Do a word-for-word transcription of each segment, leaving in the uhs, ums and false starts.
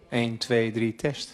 een, twee, drie, test.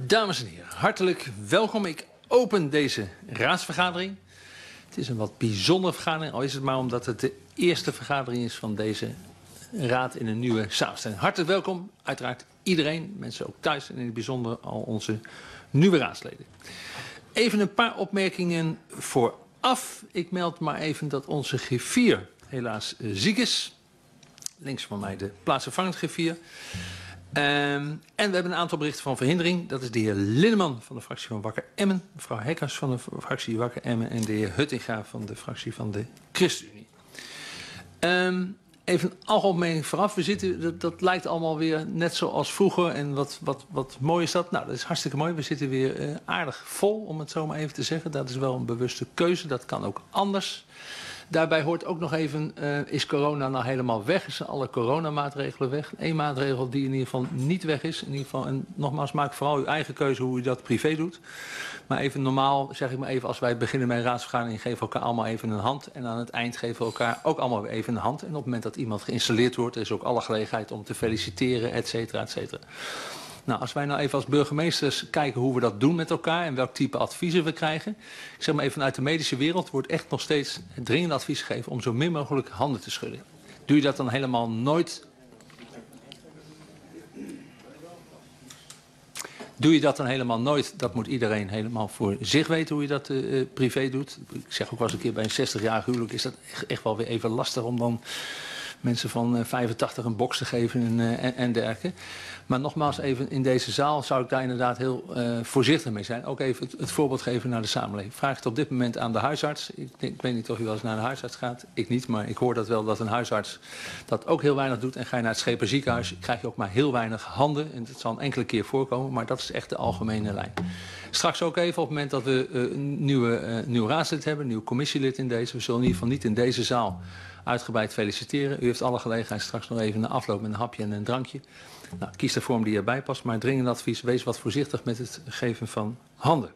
Dames en heren, hartelijk welkom. Ik open deze raadsvergadering. Het is een wat bijzondere vergadering, al is het maar omdat het de eerste vergadering is van deze raad in een nieuwe samenstelling. Hartelijk welkom, uiteraard iedereen, mensen ook thuis en in het bijzonder al onze nieuwe raadsleden. Even een paar opmerkingen vooraf. Ik meld maar even dat onze griffier helaas uh, ziek is. Links van mij de plaatsvervangend griffier. Um, en we hebben een aantal berichten van verhindering. Dat is de heer Linneman van de fractie van Wakker Emmen. Mevrouw Hekkers van de fractie Wakker Emmen. En de heer Huttinga van de fractie van de ChristenUnie. Um, even een algemeen vooraf. We zitten, dat, dat lijkt allemaal weer net zoals vroeger. En wat, wat, wat mooi is dat? Nou, dat is hartstikke mooi. We zitten weer uh, aardig vol, om het zo maar even te zeggen. Dat is wel een bewuste keuze. Dat kan ook anders. Daarbij hoort ook nog even, uh, is corona nou helemaal weg? Zijn alle coronamaatregelen weg? Eén maatregel die in ieder geval niet weg is. In ieder geval, en nogmaals, maak vooral uw eigen keuze hoe u dat privé doet. Maar even normaal, zeg ik maar even, als wij beginnen met een raadsvergadering, geven we elkaar allemaal even een hand. En aan het eind geven we elkaar ook allemaal weer even een hand. En op het moment dat iemand geïnstalleerd wordt, er is ook alle gelegenheid om te feliciteren, et cetera, et cetera. Nou, als wij nou even als burgemeesters kijken hoe we dat doen met elkaar en welk type adviezen we krijgen. Ik zeg maar even vanuit de medische wereld wordt echt nog steeds dringend advies gegeven om zo min mogelijk handen te schudden. Doe je dat dan helemaal nooit? Doe je dat dan helemaal nooit? Dat moet iedereen helemaal voor zich weten hoe je dat uh, privé doet. Ik zeg ook wel eens een keer bij een zestigjarig huwelijk is dat echt, echt wel weer even lastig om dan mensen van uh, vijfentachtig een box te geven en, uh, en, en dergelijke. Maar nogmaals, even in deze zaal zou ik daar inderdaad heel uh, voorzichtig mee zijn. Ook even het, het voorbeeld geven naar de samenleving. Vraag het op dit moment aan de huisarts. Ik, denk, ik weet niet of u wel eens naar de huisarts gaat. Ik niet, maar ik hoor dat wel dat een huisarts dat ook heel weinig doet. En ga je naar het Scheper ziekenhuis, krijg je ook maar heel weinig handen. En dat zal een enkele keer voorkomen, maar dat is echt de algemene lijn. Straks ook even op het moment dat we uh, een nieuwe, uh, nieuwe raadslid hebben, een nieuw commissielid in deze. We zullen in ieder geval niet in deze zaal uitgebreid feliciteren. U heeft alle gelegenheid straks nog even na afloop met een hapje en een drankje. Nou, kies de vorm die erbij past, maar dringend advies, wees wat voorzichtig met het geven van handen.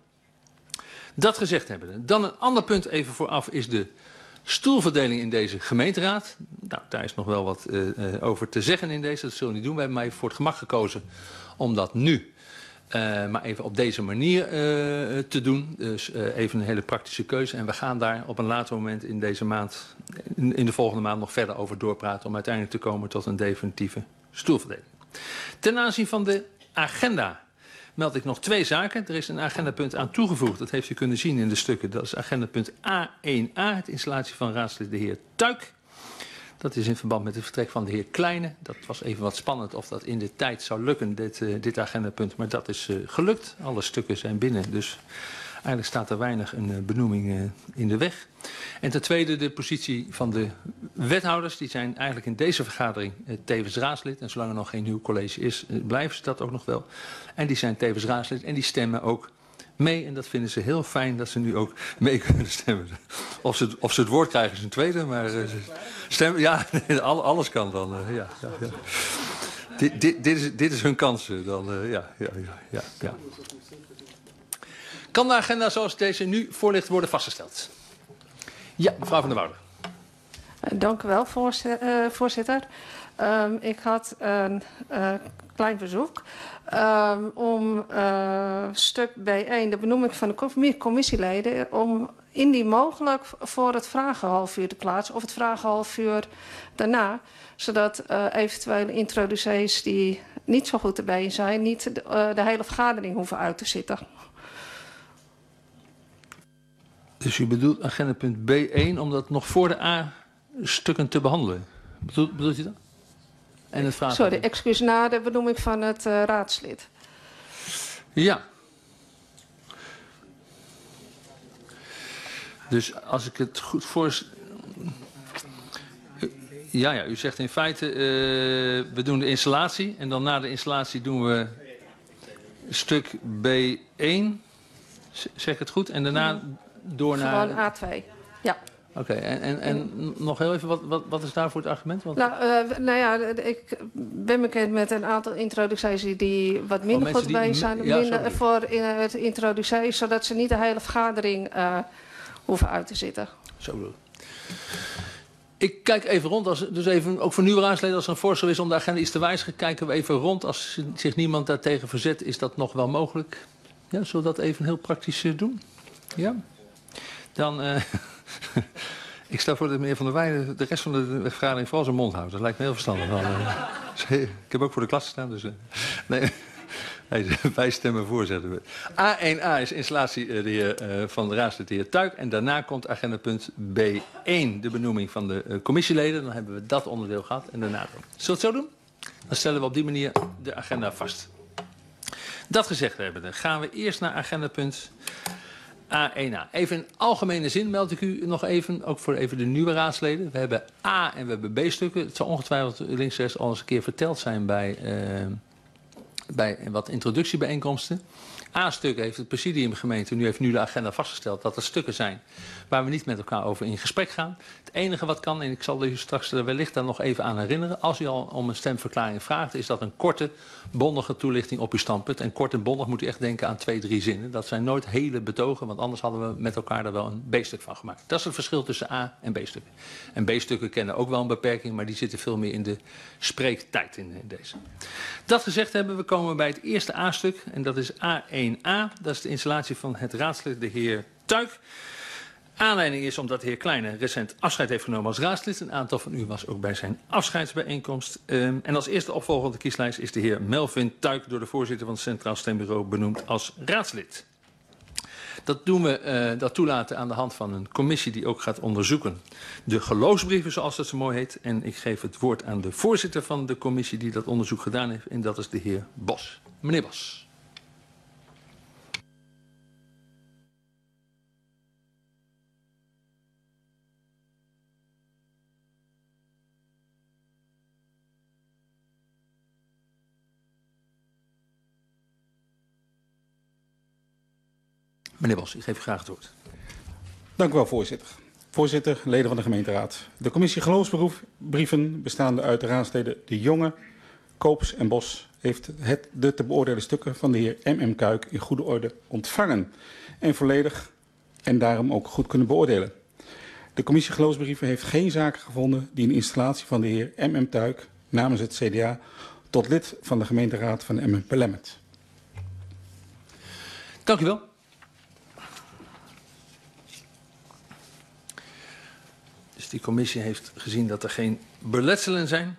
Dat gezegd hebben. Dan een ander punt even vooraf is de stoelverdeling in deze gemeenteraad. Nou, daar is nog wel wat uh, uh, over te zeggen in deze, dat zullen we niet doen. We hebben maar even voor het gemak gekozen om dat nu Uh, maar even op deze manier uh, te doen. Dus uh, even een hele praktische keuze. En we gaan daar op een later moment in deze maand, in, in de volgende maand nog verder over doorpraten om uiteindelijk te komen tot een definitieve stoelverdeling. Ten aanzien van de agenda meld ik nog twee zaken. Er is een agendapunt aan toegevoegd. Dat heeft u kunnen zien in de stukken. Dat is agendapunt A één A, het installatie van raadslid de heer Tuik. Dat is in verband met het vertrek van de heer Kleine. Dat was even wat spannend of dat in de tijd zou lukken, dit, uh, dit agendapunt. Maar dat is uh, gelukt. Alle stukken zijn binnen. Dus eigenlijk staat er weinig een uh, benoeming uh, in de weg. En ten tweede de positie van de wethouders. Die zijn eigenlijk in deze vergadering uh, tevens raadslid. En zolang er nog geen nieuw college is, uh, blijven ze dat ook nog wel. En die zijn tevens raadslid en die stemmen ook mee. En dat vinden ze heel fijn dat ze nu ook mee kunnen stemmen. Of ze, of ze het woord krijgen is een tweede, maar uh, stemmen, ja, alles kan dan. Uh, ja, ja, ja. Dit, dit, dit, is, dit is hun kans dan. Uh, ja, ja, ja, ja, ja. Kan de agenda zoals deze nu voor ligt worden vastgesteld? Ja, mevrouw Van der Woude. Dank u wel, voorzitter. Um, ik had een uh, klein verzoek um, om uh, stuk B één, de benoeming van de commissieleden, om indien mogelijk voor het vragenhalfuur te plaatsen of het vragenhalfuur daarna, zodat uh, eventuele introducees die niet zo goed erbij zijn, niet de, uh, de hele vergadering hoeven uit te zitten. Dus u bedoelt agendapunt B één om dat nog voor de A-stukken te behandelen? Bedoelt, bedoelt u dat? En het vragen... Sorry, excuus, na de benoeming van het uh, raadslid. Ja. Dus als ik het goed voor... Ja, ja, u zegt in feite, uh, we doen de installatie en dan na de installatie doen we stuk B één, zeg ik het goed, en daarna door naar... Gewoon A twee, ja. Oké, okay, en, en, en nog heel even, wat, wat, wat is daarvoor het argument? Want... Nou, uh, nou ja, ik ben bekend met een aantal introducties die wat minder oh, goed bij zijn. Ja, minder voor in het introductie, zodat ze niet de hele vergadering uh, hoeven uit te zitten. Zo bedoel Ik kijk even rond, als, dus even, ook voor nieuwe raadsleden, als er een voorstel is om de agenda iets te wijzigen, kijken we even rond. Als zich niemand daartegen verzet, is dat nog wel mogelijk. Ja, zullen we dat even heel praktisch uh, doen? Ja? Dan, uh, ik stel voor dat meneer Van der Weijden de rest van de vergadering vooral zijn mond houdt. Dat lijkt me heel verstandig. Dan, uh, ik heb ook voor de klas gestaan, dus... Uh, nee. Nee, wij stemmen voor, zeggen we. A één A is installatie uh, de heer, uh, van de raadslid de heer Tuik. En daarna komt agendapunt B één, de benoeming van de uh, commissieleden. Dan hebben we dat onderdeel gehad en daarna. Zullen we het zo doen? Dan stellen we op die manier de agenda vast. Dat gezegd hebben we, gaan we eerst naar agendapunt A één A. Even in algemene zin meld ik u nog even, ook voor even de nieuwe raadsleden. We hebben A en we hebben B-stukken. Het zal ongetwijfeld links en rechts al eens een keer verteld zijn bij... Uh, bij wat introductiebijeenkomsten. A-stuk heeft het presidium gemeente, nu heeft nu de agenda vastgesteld dat er stukken zijn waar we niet met elkaar over in gesprek gaan. Het enige wat kan, en ik zal u straks er wellicht daar nog even aan herinneren, als u al om een stemverklaring vraagt, is dat een korte, bondige toelichting op uw standpunt. En kort en bondig moet u echt denken aan twee, drie zinnen. Dat zijn nooit hele betogen, want anders hadden we met elkaar er wel een B-stuk van gemaakt. Dat is het verschil tussen A en B-stukken. En B-stukken kennen ook wel een beperking, maar die zitten veel meer in de spreektijd in deze. Dat gezegd hebben, we komen bij het eerste A-stuk, en dat is A één A. Dat is de installatie van het raadslid, de heer Tuik. Aanleiding is omdat de heer Kleine recent afscheid heeft genomen als raadslid. Een aantal van u was ook bij zijn afscheidsbijeenkomst. Um, en als eerste opvolger op de kieslijst is de heer Melvin Tuik door de voorzitter van het Centraal Stembureau benoemd als raadslid. Dat doen we, uh, dat toelaten aan de hand van een commissie die ook gaat onderzoeken de geloofsbrieven, zoals dat zo mooi heet. En ik geef het woord aan de voorzitter van de commissie die dat onderzoek gedaan heeft. En dat is de heer Bos. Meneer Bos. Meneer Bos, ik geef u graag het woord. Dank u wel, voorzitter. Voorzitter, leden van de gemeenteraad. De commissie geloofsbrieven, bestaande uit de raadsleden De Jonge, Koops en Bos, heeft het, de te beoordelen stukken van de heer M M Kuik in goede orde ontvangen. En volledig en daarom ook goed kunnen beoordelen. De commissie geloofsbrieven heeft geen zaken gevonden die een installatie van de heer M M Tuik namens het C D A tot lid van de gemeenteraad van Emmen belemmert. Dank u wel. Dus die commissie heeft gezien dat er geen beletselen zijn.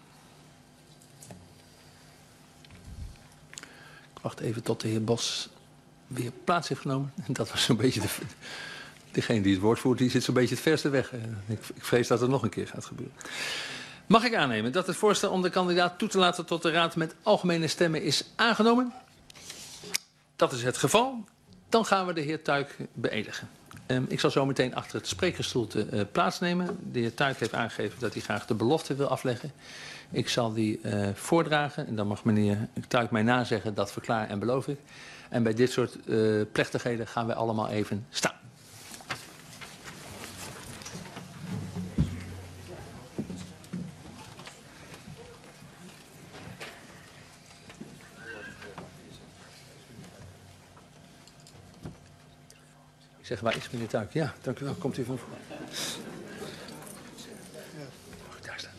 Ik wacht even tot de heer Bos weer plaats heeft genomen. Dat was zo'n beetje de, degene die het woord voert, die zit zo'n beetje het verste weg. Ik, ik vrees dat het nog een keer gaat gebeuren. Mag ik aannemen dat het voorstel om de kandidaat toe te laten tot de raad met algemene stemmen is aangenomen? Dat is het geval. Dan gaan we de heer Tuik beëdigen. Um, ik zal zo meteen achter het spreekgestoelte uh, plaatsnemen. De heer Tuik heeft aangegeven dat hij graag de belofte wil afleggen. Ik zal die uh, voordragen en dan mag meneer Tuik mij nazeggen, dat verklaar en beloof ik. En bij dit soort uh, plechtigheden gaan wij allemaal even staan. Ik zeg, waar is meneer Tuik? Ja, dank u wel. Komt u van voor. Mag ik daar staan?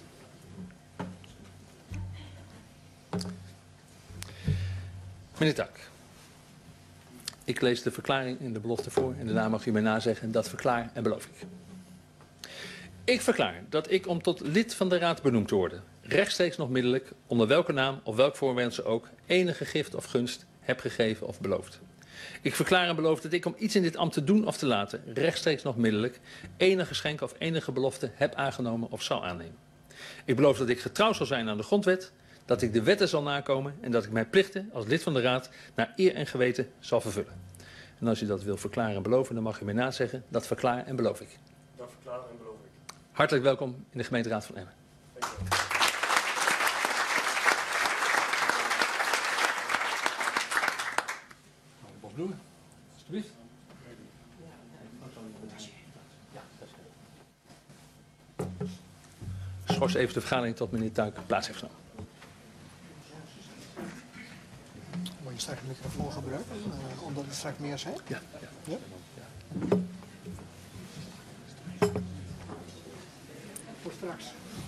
Meneer Tuik, ik lees de verklaring en de belofte voor en daarna mag u mij nazeggen, dat verklaar en beloof ik. Ik verklaar dat ik om tot lid van de raad benoemd te worden, rechtstreeks nog middelijk, onder welke naam of welk voorwendsel ook, enige gift of gunst heb gegeven of beloofd. Ik verklaar en beloof dat ik om iets in dit ambt te doen of te laten, rechtstreeks nog middelijk, enige geschenk of enige belofte heb aangenomen of zal aannemen. Ik beloof dat ik getrouw zal zijn aan de grondwet, dat ik de wetten zal nakomen en dat ik mijn plichten als lid van de raad naar eer en geweten zal vervullen. En als u dat wil verklaren en beloven, dan mag u mij nazeggen, dat verklaar en beloof ik. Dat verklaar en beloof ik. Hartelijk welkom in de gemeenteraad van Emmen. Dank u wel. Bloemen, alsjeblieft. Schors even de vergadering tot meneer Tuik plaats heeft genomen. Moet je straks de microfoon gebruiken, uh, omdat het straks meer zijn? Ja. ja. ja? straks.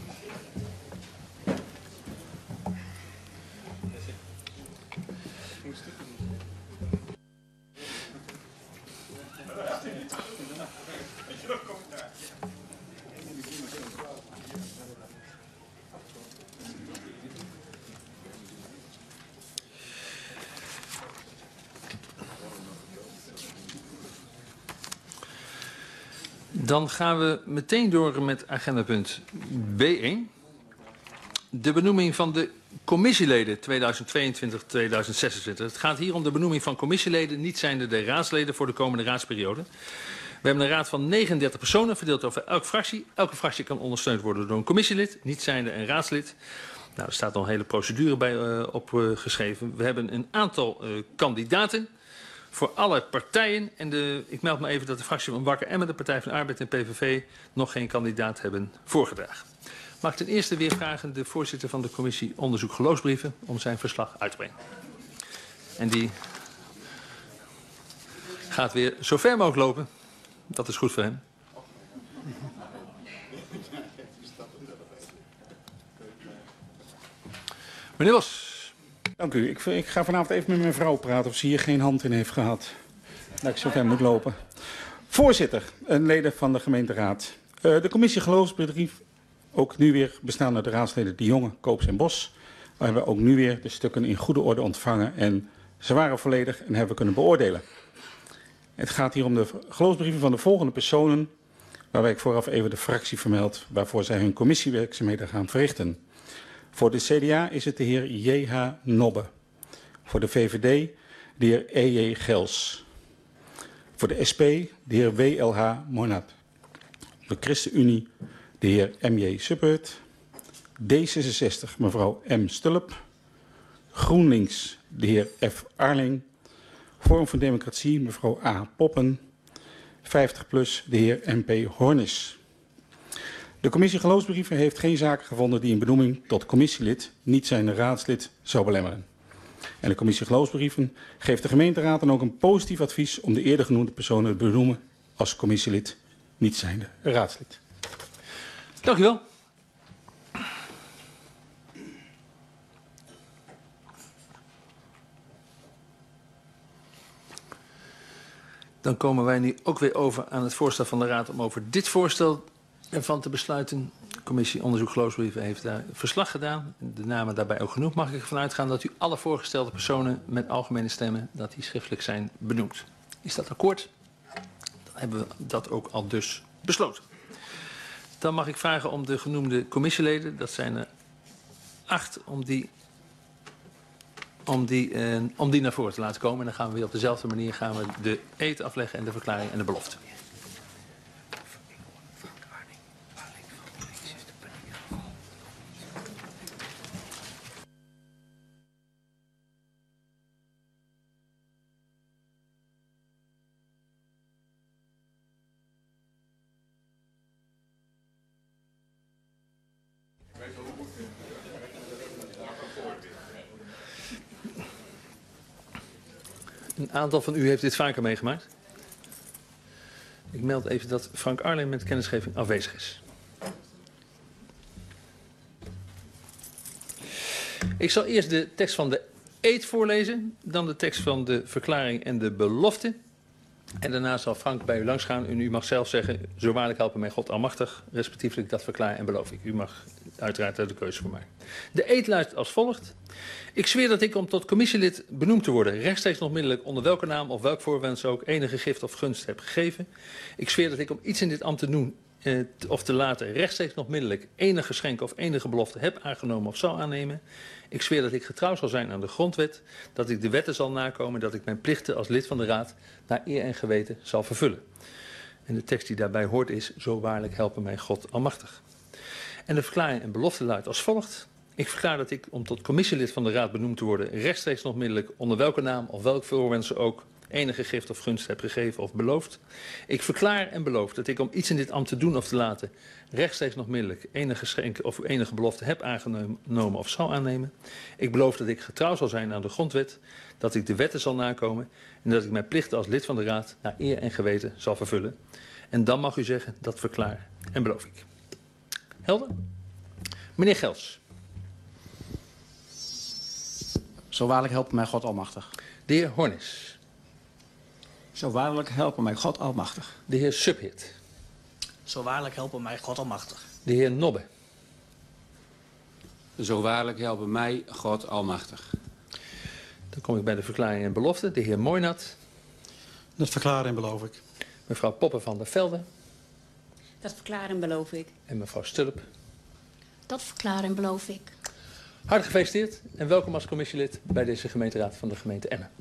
Dan gaan we meteen door met agendapunt B één. De benoeming van de commissieleden tweeduizend tweeëntwintig tot tweeduizend zesentwintig. Het gaat hier om de benoeming van commissieleden, niet zijnde de raadsleden voor de komende raadsperiode. We hebben een raad van negenendertig personen, verdeeld over elke fractie. Elke fractie kan ondersteund worden door een commissielid, niet zijnde een raadslid. Nou, er staat al een hele procedure bij uh, opgeschreven. Uh, we hebben een aantal uh, kandidaten voor alle partijen. En de, ik meld me even dat de fractie van Wakker Emmen, de Partij van de Arbeid en P V V nog geen kandidaat hebben voorgedragen. Mag ik ten eerste weer vragen de voorzitter van de commissie onderzoek geloofsbrieven om zijn verslag uit te brengen. En die gaat weer zo ver mogelijk lopen. Dat is goed voor hem. Meneer Bos. Dank u. Ik, ik ga vanavond even met mijn vrouw praten of ze hier geen hand in heeft gehad. Dat ik zo ver moet lopen. Voorzitter en leden van de gemeenteraad. Uh, de commissie geloofsbrief, ook nu weer bestaande uit de raadsleden De Jonge, Koops en Bos. We hebben ook nu weer de stukken in goede orde ontvangen en ze waren volledig en hebben we kunnen beoordelen. Het gaat hier om de geloofsbrieven van de volgende personen, waarbij ik vooraf even de fractie vermeld waarvoor zij hun commissiewerkzaamheden gaan verrichten. Voor de C D A is het de heer J H Nobbe. Voor de V V D de heer E J Gels. Voor de S P de heer W L H Monat. De ChristenUnie de heer M J Suppert. D zesenzestig mevrouw M Stulp. GroenLinks de heer F Arling. Forum voor Democratie mevrouw A Poppen. vijftig plus de heer M P Hornis. De commissie geloofsbrieven heeft geen zaken gevonden die een benoeming tot commissielid, niet zijnde raadslid, zou belemmeren. En de commissie geloofsbrieven geeft de gemeenteraad dan ook een positief advies om de eerder genoemde personen te benoemen als commissielid, niet zijnde raadslid. Dank u wel. Dan komen wij nu ook weer over aan het voorstel van de raad om over dit voorstel ervan te besluiten. De commissie onderzoek geloofsbrieven heeft daar verslag gedaan. De namen daarbij ook genoemd. Mag ik ervan uitgaan dat u alle voorgestelde personen met algemene stemmen, dat die schriftelijk zijn benoemd. Is dat akkoord? Dan hebben we dat ook al dus besloten. Dan mag ik vragen om de genoemde commissieleden, dat zijn er acht, om die, om die, eh, om die naar voren te laten komen. En dan gaan we weer op dezelfde manier gaan we de eed afleggen en de verklaring en de belofte. Een aantal van u heeft dit vaker meegemaakt. Ik meld even dat Frank Arling met kennisgeving afwezig is. Ik zal eerst de tekst van de eed voorlezen, dan de tekst van de verklaring en de belofte. En daarna zal Frank bij u langsgaan en u mag zelf zeggen, zo waarlijk helpen mij God almachtig, respectievelijk dat verklaar en beloof ik. U mag uiteraard daar de keuze voor maken. De eed luidt als volgt. Ik zweer dat ik om tot commissielid benoemd te worden, rechtstreeks nog middelijk onder welke naam of welk voorwens ook enige gift of gunst heb gegeven. Ik zweer dat ik om iets in dit ambt te doen eh, of te laten rechtstreeks nog middelijk enig geschenk of enige belofte heb aangenomen of zal aannemen. Ik zweer dat ik getrouw zal zijn aan de grondwet, dat ik de wetten zal nakomen, dat ik mijn plichten als lid van de raad naar eer en geweten zal vervullen. En de tekst die daarbij hoort is, zo waarlijk helpen mij God almachtig. En de verklaring en belofte luidt als volgt. Ik verklaar dat ik om tot commissielid van de raad benoemd te worden, rechtstreeks nog middelijk onder welke naam of welk voorwensen ook enige gift of gunst heb gegeven of beloofd. Ik verklaar en beloof dat ik om iets in dit ambt te doen of te laten, rechtstreeks nog middelijk enige geschenk of enige belofte heb aangenomen of zal aannemen. Ik beloof dat ik getrouw zal zijn aan de grondwet, dat ik de wetten zal nakomen en dat ik mijn plichten als lid van de raad naar eer en geweten zal vervullen. En dan mag u zeggen, dat verklaar en beloof ik. Helder? Meneer Gels. Zo waarlijk helpen mij God almachtig. De heer Hornis. Zo waarlijk helpen mij God almachtig. De heer Subhit. Zo waarlijk helpen mij God almachtig. De heer Nobbe. Zo waarlijk helpen mij God almachtig. Dan kom ik bij de verklaring en belofte. De heer Moynat. Dat verklaar en beloof ik. Mevrouw Poppen van der Velde. Dat verklaar en beloof ik. En mevrouw Stulp. Dat verklaar en beloof ik. Hartelijk gefeliciteerd en welkom als commissielid bij deze gemeenteraad van de gemeente Emmen.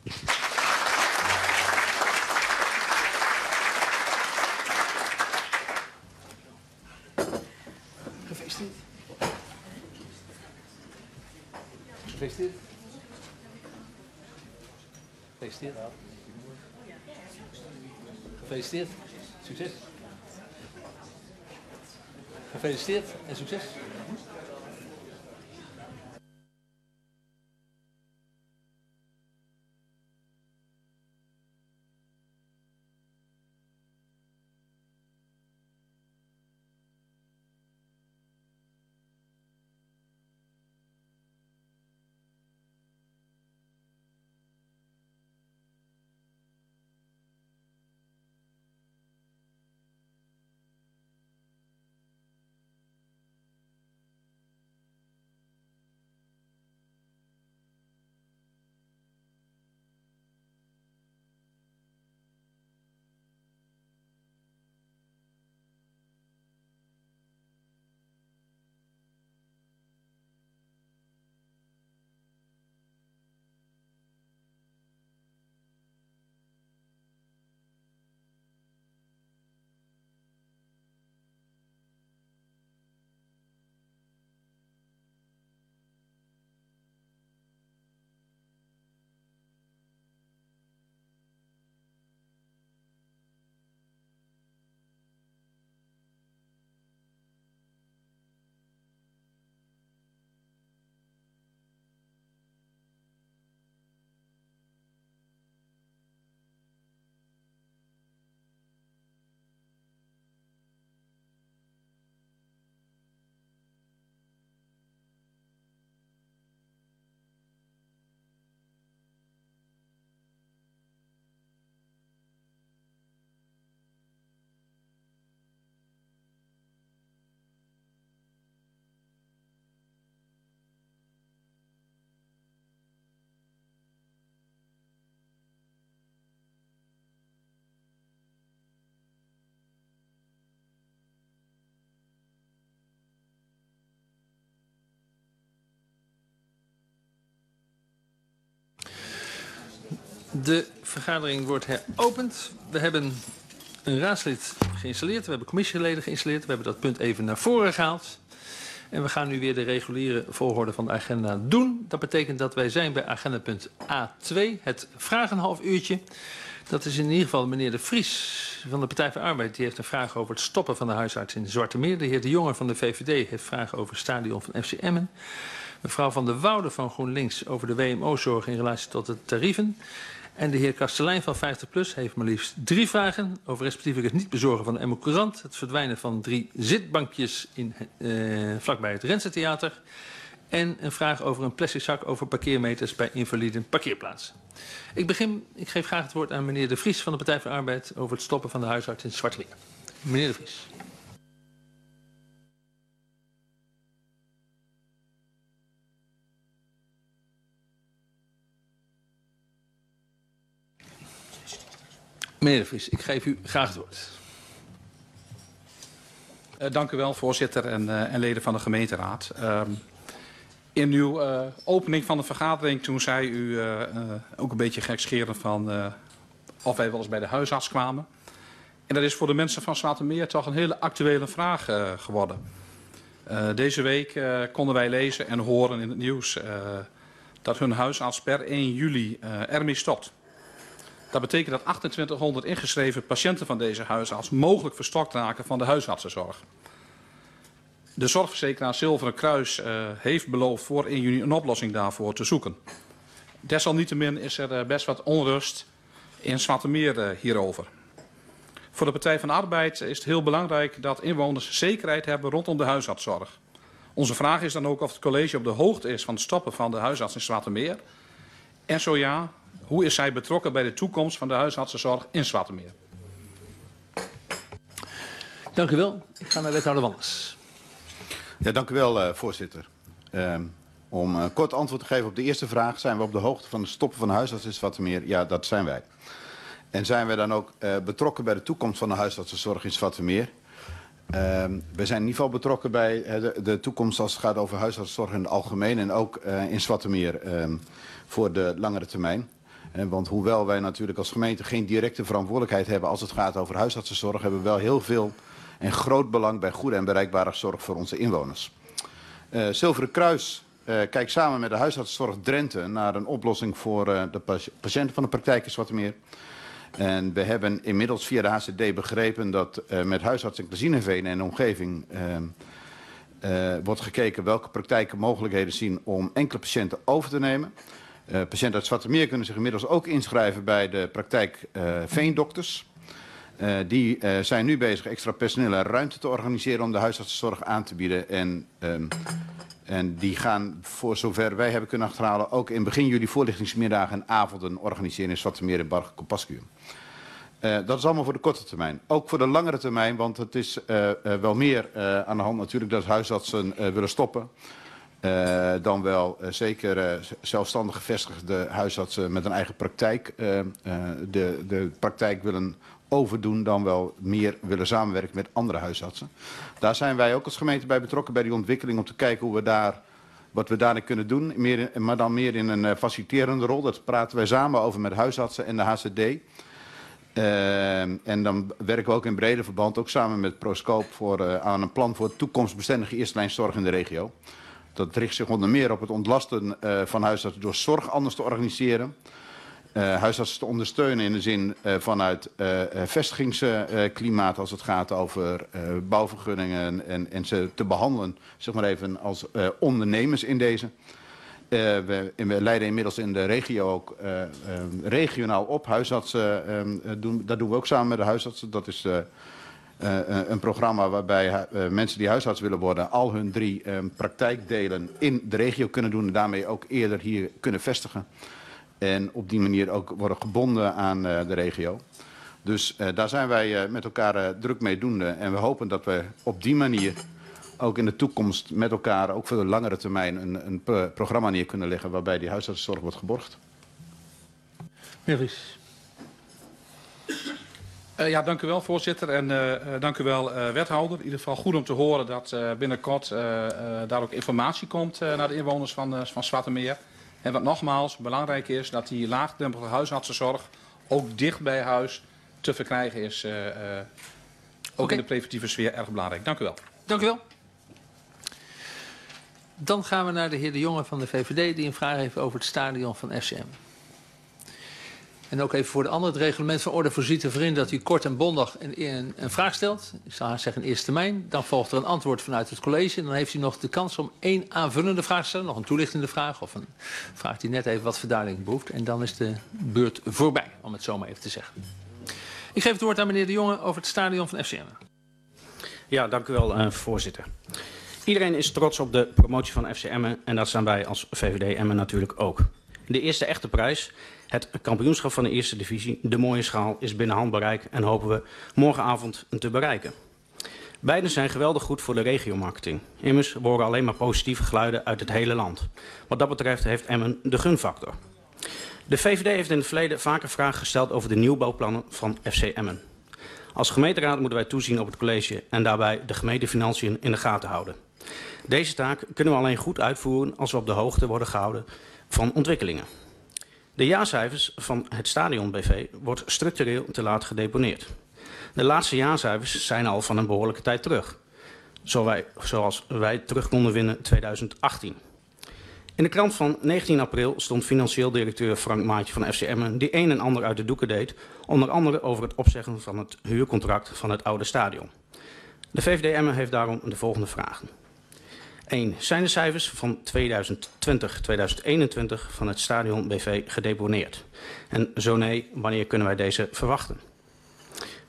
Gefeliciteerd. Gefeliciteerd. Gefeliciteerd. Gefeliciteerd. Succes. Gefeliciteerd en succes. De vergadering wordt heropend. We hebben een raadslid geïnstalleerd. We hebben commissieleden geïnstalleerd. We hebben dat punt even naar voren gehaald. En we gaan nu weer de reguliere volgorde van de agenda doen. Dat betekent dat wij zijn bij agendapunt A twee, het vragenhalf uurtje. Dat is in ieder geval meneer De Vries van de Partij voor de Arbeid. Die heeft een vraag over het stoppen van de huisarts in Zwarte Meer. De heer De Jonge van de V V D heeft vragen over het stadion van F C Emmen. Mevrouw Van der Woude van GroenLinks over de W M O-zorg in relatie tot de tarieven. En de heer Kastelein van vijftig plus heeft maar liefst drie vragen over respectievelijk het niet bezorgen van de Emmen Courant, het verdwijnen van drie zitbankjes in, uh, vlakbij het Rensentheater en een vraag over een plastic zak over parkeermeters bij invalide parkeerplaatsen. Ik begin, ik geef graag het woord aan meneer De Vries van de Partij voor de Arbeid over het stoppen van de huisarts in Zwarte Meer. Meneer De Vries. Meneer De Vries, ik geef u graag het woord. Uh, dank u wel, voorzitter en, uh, en leden van de gemeenteraad. Uh, in uw uh, opening van de vergadering toen zei u uh, uh, ook een beetje gekscherend van uh, of wij wel eens bij de huisarts kwamen. En dat is voor de mensen van Zwarte Meer toch een hele actuele vraag uh, geworden. Uh, deze week uh, konden wij lezen en horen in het nieuws uh, dat hun huisarts per één juli uh, ermee stopt. Dat betekent dat achtentwintighonderd ingeschreven patiënten van deze huisarts mogelijk verstokt raken van de huisartsenzorg. De zorgverzekeraar Zilveren Kruis uh, heeft beloofd voor één juni een oplossing daarvoor te zoeken. Desalniettemin is er uh, best wat onrust in Zwarte Meer uh, hierover. Voor de Partij van de Arbeid is het heel belangrijk dat inwoners zekerheid hebben rondom de huisartszorg. Onze vraag is dan ook of het college op de hoogte is van het stoppen van de huisarts in Zoetermeer. En zo ja, hoe is zij betrokken bij de toekomst van de huisartsenzorg in Zoetermeer? Dank u wel. Ik ga naar wethouder Wanders. Ja, dank u wel, uh, voorzitter. Uh, om een uh, kort antwoord te geven op de eerste vraag. Zijn we op de hoogte van het stoppen van de huisarts in Zoetermeer? Ja, dat zijn wij. En zijn wij dan ook uh, betrokken bij de toekomst van de huisartsenzorg in Zoetermeer? Uh, we zijn in ieder geval betrokken bij uh, de, de toekomst als het gaat over huisartsenzorg in het algemeen. En ook uh, in Zoetermeer uh, voor de langere termijn. Uh, want hoewel wij natuurlijk als gemeente geen directe verantwoordelijkheid hebben als het gaat over huisartsenzorg, hebben we wel heel veel en groot belang bij goede en bereikbare zorg voor onze inwoners. Uh, Zilveren Kruis uh, kijkt samen met de huisartsenzorg Drenthe naar een oplossing voor uh, de patiënten van de praktijk in Zoetermeer. En we hebben inmiddels via de H C D begrepen dat uh, met huisarts in Klazineveen en omgeving uh, uh, wordt gekeken welke praktijken mogelijkheden zien om enkele patiënten over te nemen. Uh, patiënten uit Zoetermeer kunnen zich inmiddels ook inschrijven bij de praktijk uh, Veendokters. Uh, die uh, zijn nu bezig extra personeel en ruimte te organiseren om de huisartsenzorg aan te bieden. En, um, en die gaan, voor zover wij hebben kunnen achterhalen, ook in begin juli voorlichtingsmiddagen en avonden organiseren in Zoetermeer en Bargen-Compascuum. Uh, dat is allemaal voor de korte termijn. Ook voor de langere termijn, want het is uh, uh, wel meer uh, aan de hand natuurlijk dat huisartsen uh, willen stoppen. Uh, dan wel uh, zeker uh, zelfstandig gevestigde huisartsen met een eigen praktijk uh, uh, de, de praktijk willen overdoen, dan wel meer willen samenwerken met andere huisartsen. Daar zijn wij ook als gemeente bij betrokken bij die ontwikkeling om te kijken hoe we daar, wat we daarin kunnen doen, meer in, maar dan meer in een uh, faciliterende rol. Dat praten wij samen over met huisartsen en de H C D. Uh, en dan werken we ook in brede verband, ook samen met Proscoop, voor, uh, aan een plan voor toekomstbestendige eerste lijnzorg in de regio. Dat richt zich onder meer op het ontlasten uh, van huisartsen door zorg anders te organiseren. Uh, huisartsen te ondersteunen in de zin uh, vanuit uh, vestigingsklimaat als het gaat over uh, bouwvergunningen en, en ze te behandelen, zeg maar even, als uh, ondernemers in deze. Uh, we, we leiden inmiddels in de regio ook uh, uh, regionaal op. Huisartsen, uh, doen, dat doen we ook samen met de huisartsen. Dat is uh, uh, een programma waarbij uh, mensen die huisarts willen worden al hun drie uh, praktijkdelen in de regio kunnen doen en daarmee ook eerder hier kunnen vestigen. En op die manier ook worden gebonden aan uh, de regio. Dus uh, daar zijn wij uh, met elkaar uh, druk mee doende. En we hopen dat we op die manier ook in de toekomst met elkaar, ook voor de langere termijn, een, een pro programma neer kunnen leggen waarbij die huisartsenzorg wordt geborgd. Meneer Vries. Uh, ja, dank u wel, voorzitter. En uh, dank u wel, uh, wethouder. In ieder geval goed om te horen dat uh, binnenkort uh, uh, daar ook informatie komt uh, naar de inwoners van, uh, van Zoetermeer. En wat nogmaals belangrijk is, dat die laagdrempelige huisartsenzorg ook dicht bij huis te verkrijgen is. Uh, uh, ook okay. In de preventieve sfeer erg belangrijk. Dank u wel. Dank u wel. Dan gaan we naar de heer De Jonge van de V V D die een vraag heeft over het stadion van F C M. En ook even voor de ander. Het reglement van orde voorziet ervoor in dat u kort en bondig een, een, een vraag stelt. Ik zal haar zeggen in eerste termijn. Dan volgt er een antwoord vanuit het college. En dan heeft u nog de kans om één aanvullende vraag te stellen. Nog een toelichtende vraag of een vraag die net even wat verduidelijking behoeft. En dan is de beurt voorbij, om het zo maar even te zeggen. Ik geef het woord aan meneer De Jonge over het stadion van F C M. Ja, dank u wel, uh, voorzitter. Iedereen is trots op de promotie van F C Emmen en dat zijn wij als V V D Emmen natuurlijk ook. De eerste echte prijs, het kampioenschap van de eerste divisie, de mooie schaal, is binnen handbereik en hopen we morgenavond te bereiken. Beiden zijn geweldig goed voor de regiomarketing. Immers, we horen alleen maar positieve geluiden uit het hele land. Wat dat betreft heeft Emmen de gunfactor. De V V D heeft in het verleden vaker vragen gesteld over de nieuwbouwplannen van F C Emmen. Als gemeenteraad moeten wij toezien op het college en daarbij de gemeentefinanciën in de gaten houden. Deze taak kunnen we alleen goed uitvoeren als we op de hoogte worden gehouden van ontwikkelingen. De jaarcijfers van het Stadion B V wordt structureel te laat gedeponeerd. De laatste jaarcijfers zijn al van een behoorlijke tijd terug, zoals wij terug konden vinden tweeduizend achttien. In de krant van negentien april stond financieel directeur Frank Maatje van F C Emmen die een en ander uit de doeken deed, onder andere over het opzeggen van het huurcontract van het oude stadion. De V V D Emmen heeft daarom de volgende vragen. één. Zijn de cijfers van tweeduizend twintig tweeduizend eenentwintig van het Stadion B V gedeponeerd? En zo nee, wanneer kunnen wij deze verwachten?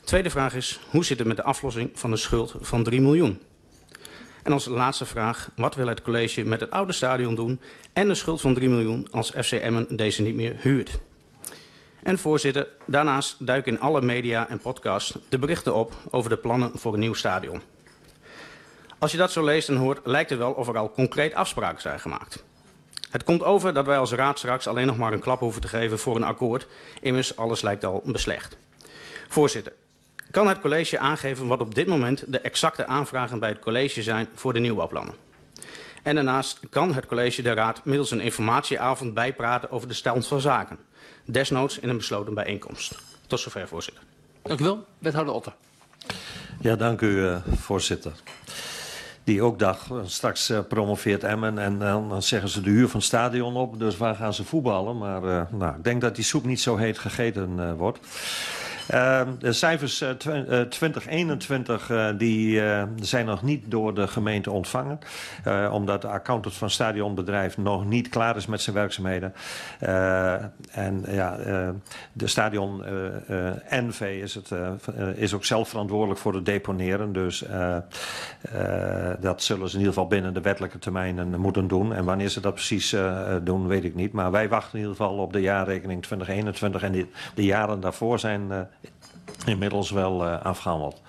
Tweede vraag is, hoe zit het met de aflossing van de schuld van drie miljoen? En als laatste vraag, wat wil het college met het oude stadion doen en de schuld van drie miljoen als F C Emmen deze niet meer huurt? En voorzitter, daarnaast duiken in alle media en podcasts de berichten op over de plannen voor een nieuw stadion. Als je dat zo leest en hoort, lijkt het wel of er al concreet afspraken zijn gemaakt. Het komt over dat wij als raad straks alleen nog maar een klap hoeven te geven voor een akkoord. Immers, alles lijkt al beslecht. Voorzitter, kan het college aangeven wat op dit moment de exacte aanvragen bij het college zijn voor de nieuwbouwplannen? En daarnaast kan het college de raad middels een informatieavond bijpraten over de stand van zaken. Desnoods in een besloten bijeenkomst. Tot zover, voorzitter. Dank u wel. Wethouder Otter. Ja, dank u, uh, voorzitter. Die ook dag, straks uh, promoveert Emmen en uh, dan zeggen ze de huur van het stadion op. Dus waar gaan ze voetballen? Maar uh, nou, ik denk dat die soep niet zo heet gegeten uh, wordt. Uh, de cijfers uh, twintig eenentwintig uh, die, uh, zijn nog niet door de gemeente ontvangen. Uh, omdat de accountant van het stadionbedrijf nog niet klaar is met zijn werkzaamheden. Uh, en ja, uh, de stadion uh, uh, N V is, het, uh, is ook zelf verantwoordelijk voor het deponeren. Dus uh, uh, dat zullen ze in ieder geval binnen de wettelijke termijnen moeten doen. En wanneer ze dat precies uh, doen, weet ik niet. Maar wij wachten in ieder geval op de jaarrekening twintig eenentwintig. En die, de jaren daarvoor zijn uh, inmiddels wel uh, afgehandeld.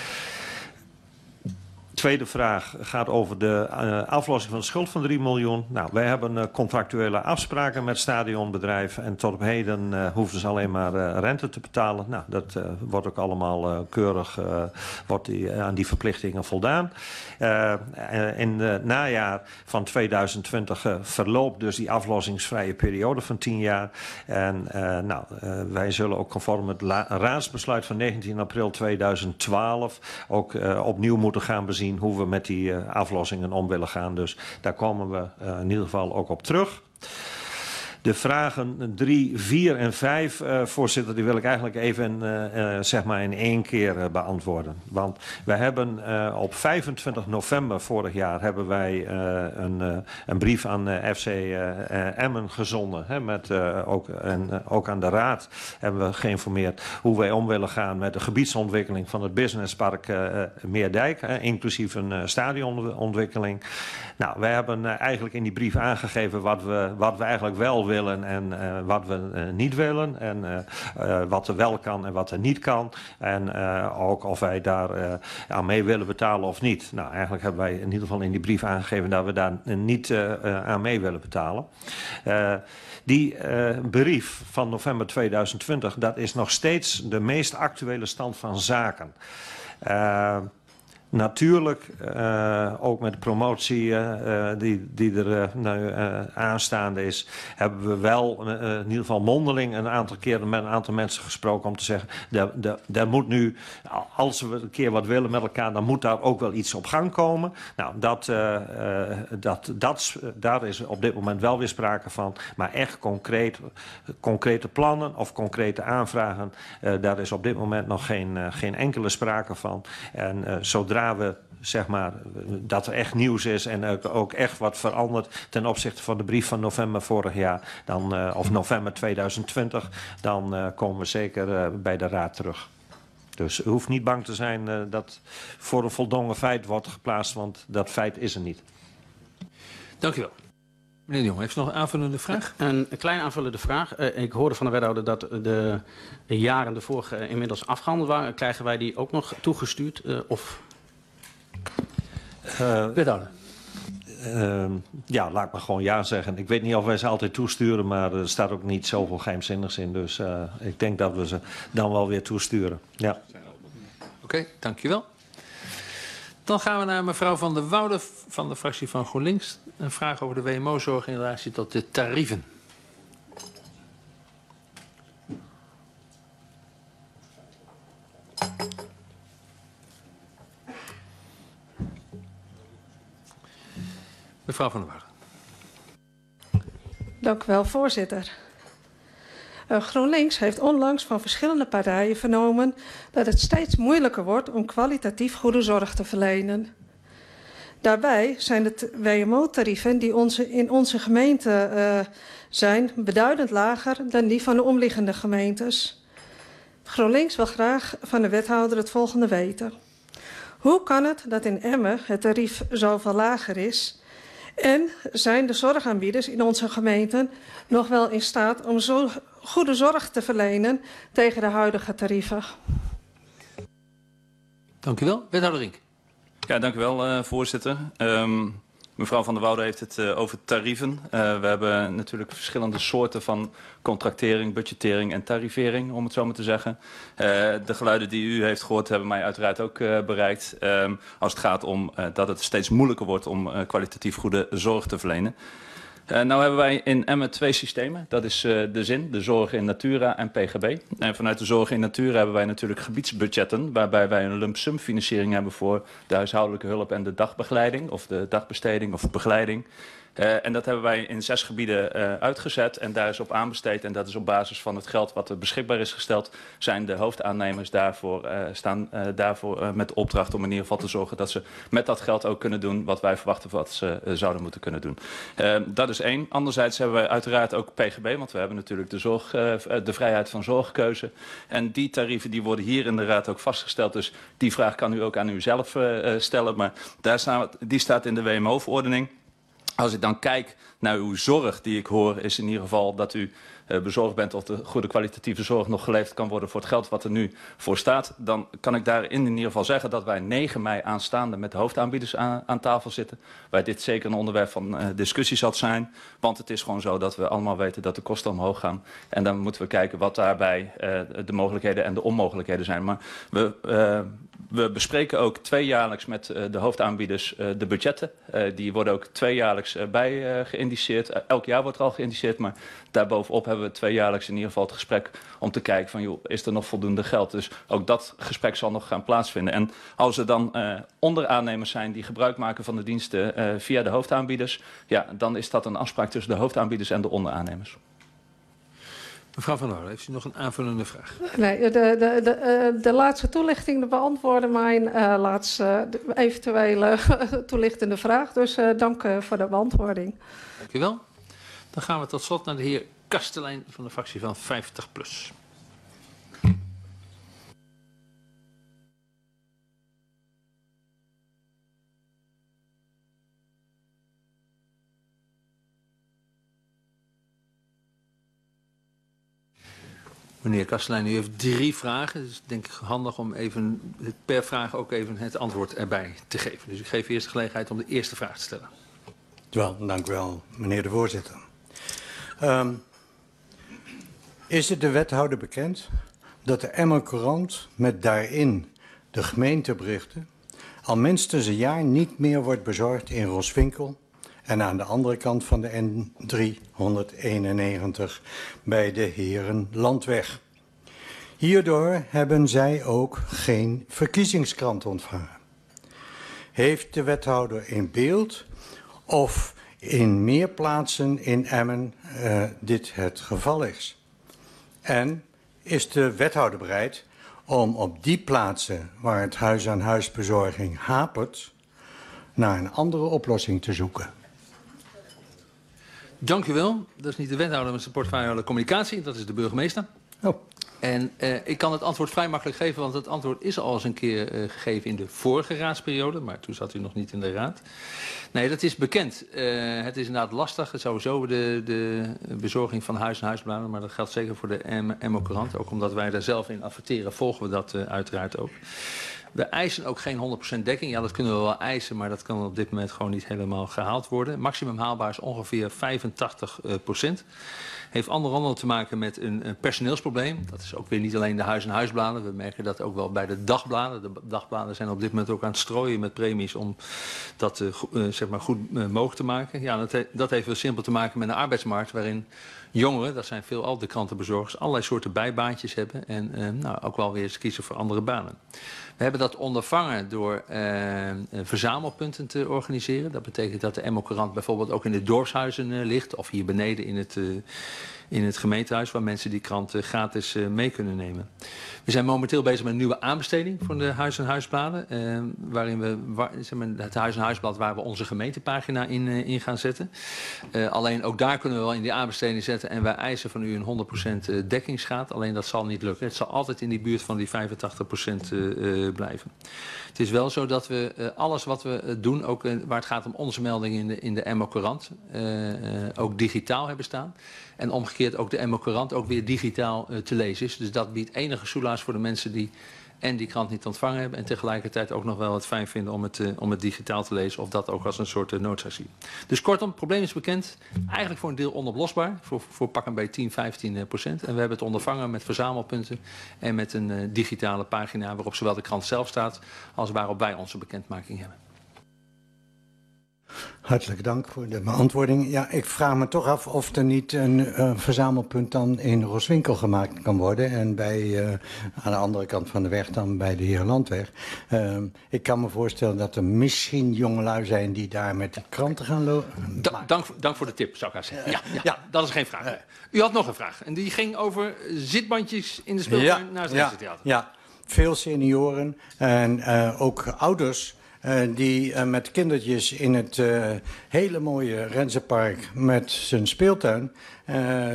Tweede vraag gaat over de uh, aflossing van de schuld van drie miljoen. Nou, wij hebben uh, contractuele afspraken met het stadionbedrijf. En tot op heden uh, hoeven ze alleen maar uh, rente te betalen. Nou, dat uh, wordt ook allemaal uh, keurig uh, wordt die, uh, aan die verplichtingen voldaan. Uh, in het najaar van tweeduizend twintig uh, verloopt dus die aflossingsvrije periode van tien jaar. En uh, nou, uh, wij zullen ook conform het raadsbesluit van negentien april tweeduizend twaalf ook uh, opnieuw moeten gaan bezien hoe we met die uh, aflossingen om willen gaan. Dus daar komen we uh, in ieder geval ook op terug. De vragen drie, vier en vijf, uh, voorzitter, die wil ik eigenlijk even uh, uh, zeg maar in één keer uh, beantwoorden. Want wij hebben uh, op vijfentwintig november vorig jaar hebben wij uh, een, uh, een brief aan uh, F C uh, uh, Emmen gezonden. Hè, met, uh, ook, en uh, ook aan de raad hebben we geïnformeerd hoe wij om willen gaan met de gebiedsontwikkeling van het businesspark uh, Meerdijk. Uh, inclusief een uh, stadionontwikkeling. Nou, wij hebben uh, eigenlijk in die brief aangegeven wat we, wat we eigenlijk wel willen. willen en uh, wat we uh, niet willen. En uh, uh, wat er wel kan en wat er niet kan. En uh, ook of wij daar uh, aan mee willen betalen of niet. Nou, eigenlijk hebben wij in ieder geval in die brief aangegeven dat we daar niet uh, uh, aan mee willen betalen. Uh, die uh, brief van november tweeduizend twintig, dat is nog steeds de meest actuele stand van zaken. Uh, Natuurlijk, uh, ook met de promotie uh, die, die er uh, nu uh, aanstaande is, hebben we wel uh, in ieder geval mondeling een aantal keren met een aantal mensen gesproken om te zeggen, daar moet nu, als we een keer wat willen met elkaar, dan moet daar ook wel iets op gang komen. Nou, dat, uh, uh, dat, dat, daar is op dit moment wel weer sprake van, maar echt concreet, concrete plannen of concrete aanvragen, uh, daar is op dit moment nog geen, uh, geen enkele sprake van. En uh, zodra we, zeg maar, dat er echt nieuws is en ook, ook echt wat verandert ten opzichte van de brief van november vorig jaar, dan, uh, of november tweeduizend twintig, dan uh, komen we zeker uh, bij de raad terug. Dus u hoeft niet bang te zijn uh, dat voor een voldongen feit wordt geplaatst, want dat feit is er niet. Dank u wel. Meneer de Jong, heeft u nog een aanvullende vraag? Een, een kleine aanvullende vraag. Uh, ik hoorde van de wethouder dat de, de jaren ervoor uh, inmiddels afgehandeld waren. Krijgen wij die ook nog toegestuurd? Uh, of... Uh, Wethouder. Uh, ja, laat ik maar gewoon ja zeggen. Ik weet niet of wij ze altijd toesturen, maar er staat ook niet zoveel geheimzinnigs in. Dus uh, ik denk dat we ze dan wel weer toesturen. Ja. Oké, okay, dankjewel. Dan gaan we naar mevrouw Van der Woude van de fractie van GroenLinks. Een vraag over de W M O-zorg in relatie tot de tarieven. Mevrouw Van der Woude. Dank u wel, voorzitter. Uh, GroenLinks heeft onlangs van verschillende partijen vernomen dat het steeds moeilijker wordt om kwalitatief goede zorg te verlenen. Daarbij zijn de W M O-tarieven die onze, in onze gemeente uh, zijn beduidend lager dan die van de omliggende gemeentes. GroenLinks wil graag van de wethouder het volgende weten. Hoe kan het dat in Emmen het tarief zoveel lager is? En zijn de zorgaanbieders in onze gemeenten nog wel in staat om zo goede zorg te verlenen tegen de huidige tarieven? Dank u wel. Wethouder Rink. Ja, dank u wel, uh, voorzitter. Um, mevrouw Van der Woude heeft het uh, over tarieven. Uh, we hebben natuurlijk verschillende soorten van contractering, budgettering en tarivering, om het zo maar te zeggen. Uh, de geluiden die u heeft gehoord hebben mij uiteraard ook uh, bereikt. Um, als het gaat om uh, dat het steeds moeilijker wordt om uh, kwalitatief goede zorg te verlenen. Uh, nou hebben wij in Emmen twee systemen. Dat is uh, de zin, de zorg in natura en P G B. En vanuit de zorg in natura hebben wij natuurlijk gebiedsbudgetten, waarbij wij een lump sum financiering hebben voor de huishoudelijke hulp en de dagbegeleiding, of de dagbesteding of begeleiding. Uh, en dat hebben wij in zes gebieden uh, uitgezet en daar is op aanbesteed. En dat is op basis van het geld wat er beschikbaar is gesteld, zijn de hoofdaannemers daarvoor, uh, staan uh, daarvoor uh, met de opdracht om in ieder geval te zorgen dat ze met dat geld ook kunnen doen wat wij verwachten wat ze uh, zouden moeten kunnen doen. Uh, dat is één. Anderzijds hebben wij uiteraard ook P G B, want we hebben natuurlijk de, zorg, uh, de vrijheid van zorgkeuze. En die tarieven die worden hier in de raad ook vastgesteld. Dus die vraag kan u ook aan uzelf uh, stellen. Maar daar staan, die staat in de W M O-verordening. Als ik dan kijk naar uw zorg die ik hoor, is in ieder geval dat u uh, bezorgd bent of de goede kwalitatieve zorg nog geleverd kan worden voor het geld wat er nu voor staat. Dan kan ik daarin in ieder geval zeggen dat wij negen mei aanstaande met de hoofdaanbieders aan, aan tafel zitten. Waar dit zeker een onderwerp van uh, discussie zal zijn. Want het is gewoon zo dat we allemaal weten dat de kosten omhoog gaan. En dan moeten we kijken wat daarbij uh, de mogelijkheden en de onmogelijkheden zijn. Maar we... Uh, We bespreken ook tweejaarlijks met uh, de hoofdaanbieders uh, de budgetten. Uh, die worden ook tweejaarlijks uh, bij uh, geïndiceerd. Uh, elk jaar wordt er al geïndiceerd, maar daarbovenop hebben we tweejaarlijks in ieder geval het gesprek om te kijken van, joh, is er nog voldoende geld? Dus ook dat gesprek zal nog gaan plaatsvinden. En als er dan uh, onderaannemers zijn die gebruik maken van de diensten uh, via de hoofdaanbieders, ja, dan is dat een afspraak tussen de hoofdaanbieders en de onderaannemers. Mevrouw Van der Woude, heeft u nog een aanvullende vraag? Nee, de, de, de, de laatste toelichting beantwoordde mijn uh, laatste de eventuele toelichtende vraag. Dus uh, dank uh, voor de beantwoording. Dank u wel. Dan gaan we tot slot naar de heer Kastelein van de fractie van vijftig plus. Meneer Kastelein, u heeft drie vragen. Dus denk ik handig om even per vraag ook even het antwoord erbij te geven. Dus ik geef eerst de gelegenheid om de eerste vraag te stellen. Wel, dank u wel, meneer de voorzitter. Um, is het de wethouder bekend dat de Emmer Courant met daarin de gemeenteberichten al minstens een jaar niet meer wordt bezorgd in Roswinkel en aan de andere kant van de N driehonderdeenennegentig bij de Heren Landweg. Hierdoor hebben zij ook geen verkiezingskrant ontvangen. Heeft de wethouder in beeld of in meer plaatsen in Emmen uh, dit het geval is? En is de wethouder bereid om op die plaatsen waar het huis-aan-huis-bezorging hapert naar een andere oplossing te zoeken? Dank u wel. Dat is niet de wethouder, maar de portefeuille communicatie. Dat is de burgemeester. Oh. En uh, ik kan het antwoord vrij makkelijk geven, want het antwoord is al eens een keer uh, gegeven in de vorige raadsperiode. Maar toen zat u nog niet in de raad. Nee, dat is bekend. Uh, het is inderdaad lastig. Sowieso de, de bezorging van huis-aan-huisbladen. Maar dat geldt zeker voor de Emmer Courant. Ook omdat wij daar zelf in adverteren, volgen we dat uh, uiteraard ook. We eisen ook geen honderd procent dekking. Ja, dat kunnen we wel eisen, maar dat kan op dit moment gewoon niet helemaal gehaald worden. Maximum haalbaar is ongeveer vijfentachtig procent. Heeft onder andere te maken met een, een personeelsprobleem. Dat is ook weer niet alleen de huis-en-huisbladen. We merken dat ook wel bij de dagbladen. De dagbladen zijn op dit moment ook aan het strooien met premies om dat uh, go uh, zeg maar goed uh, mogelijk te maken. Ja, dat, he dat heeft wel simpel te maken met een arbeidsmarkt waarin jongeren, dat zijn veelal de krantenbezorgers, allerlei soorten bijbaantjes hebben en uh, nou, ook wel weer eens kiezen voor andere banen. We hebben dat ondervangen door uh, verzamelpunten te organiseren. Dat betekent dat de Emmer Courant bijvoorbeeld ook in de dorpshuizen uh, ligt of hier beneden in het, uh, in het gemeentehuis, waar mensen die krant uh, gratis uh, mee kunnen nemen. We zijn momenteel bezig met een nieuwe aanbesteding van de Huis- en Huisbladen. Uh, waarin we waar, zeg maar, het Huis- en Huisblad waar we onze gemeentepagina in, uh, in gaan zetten. Uh, alleen ook daar kunnen we wel in die aanbesteding zetten. En wij eisen van u een honderd procent dekkingsgraad. Alleen dat zal niet lukken. Het zal altijd in die buurt van die vijfentachtig procent uh, uh, blijven. Het is wel zo dat we uh, alles wat we uh, doen, ook uh, waar het gaat om onze meldingen in de, in de Emmer Courant, uh, uh, ook digitaal hebben staan. En omgekeerd ook de Emmer Courant ook weer digitaal uh, te lezen is. Dus dat biedt enige soelaas voor de mensen die en die krant niet ontvangen hebben. En tegelijkertijd ook nog wel het fijn vinden om het, uh, om het digitaal te lezen. Of dat ook als een soort uh, noodzaak zien. Dus kortom, het probleem is bekend. Eigenlijk voor een deel onoplosbaar. Voor, voor pak en bij tien, vijftien procent. En we hebben het ondervangen met verzamelpunten. En met een uh, digitale pagina waarop zowel de krant zelf staat als waarop wij onze bekendmaking hebben. Hartelijk dank voor de beantwoording. Ja, ik vraag me toch af of er niet een uh, verzamelpunt dan in Roswinkel gemaakt kan worden. En bij, uh, aan de andere kant van de weg dan bij de heer Landweg. Uh, ik kan me voorstellen dat er misschien jongelui zijn die daar met de kranten gaan lopen. Da dank, dank voor de tip, zou ik haar zeggen. Ja, ja, ja, dat is geen vraag. U had nog een vraag. En die ging over zitbandjes in de speeltuin ja, naast het ja, Rijkstheater. Ja, veel senioren en uh, ook ouders. Uh, die uh, met kindertjes in het uh, hele mooie Renzepark met zijn speeltuin uh,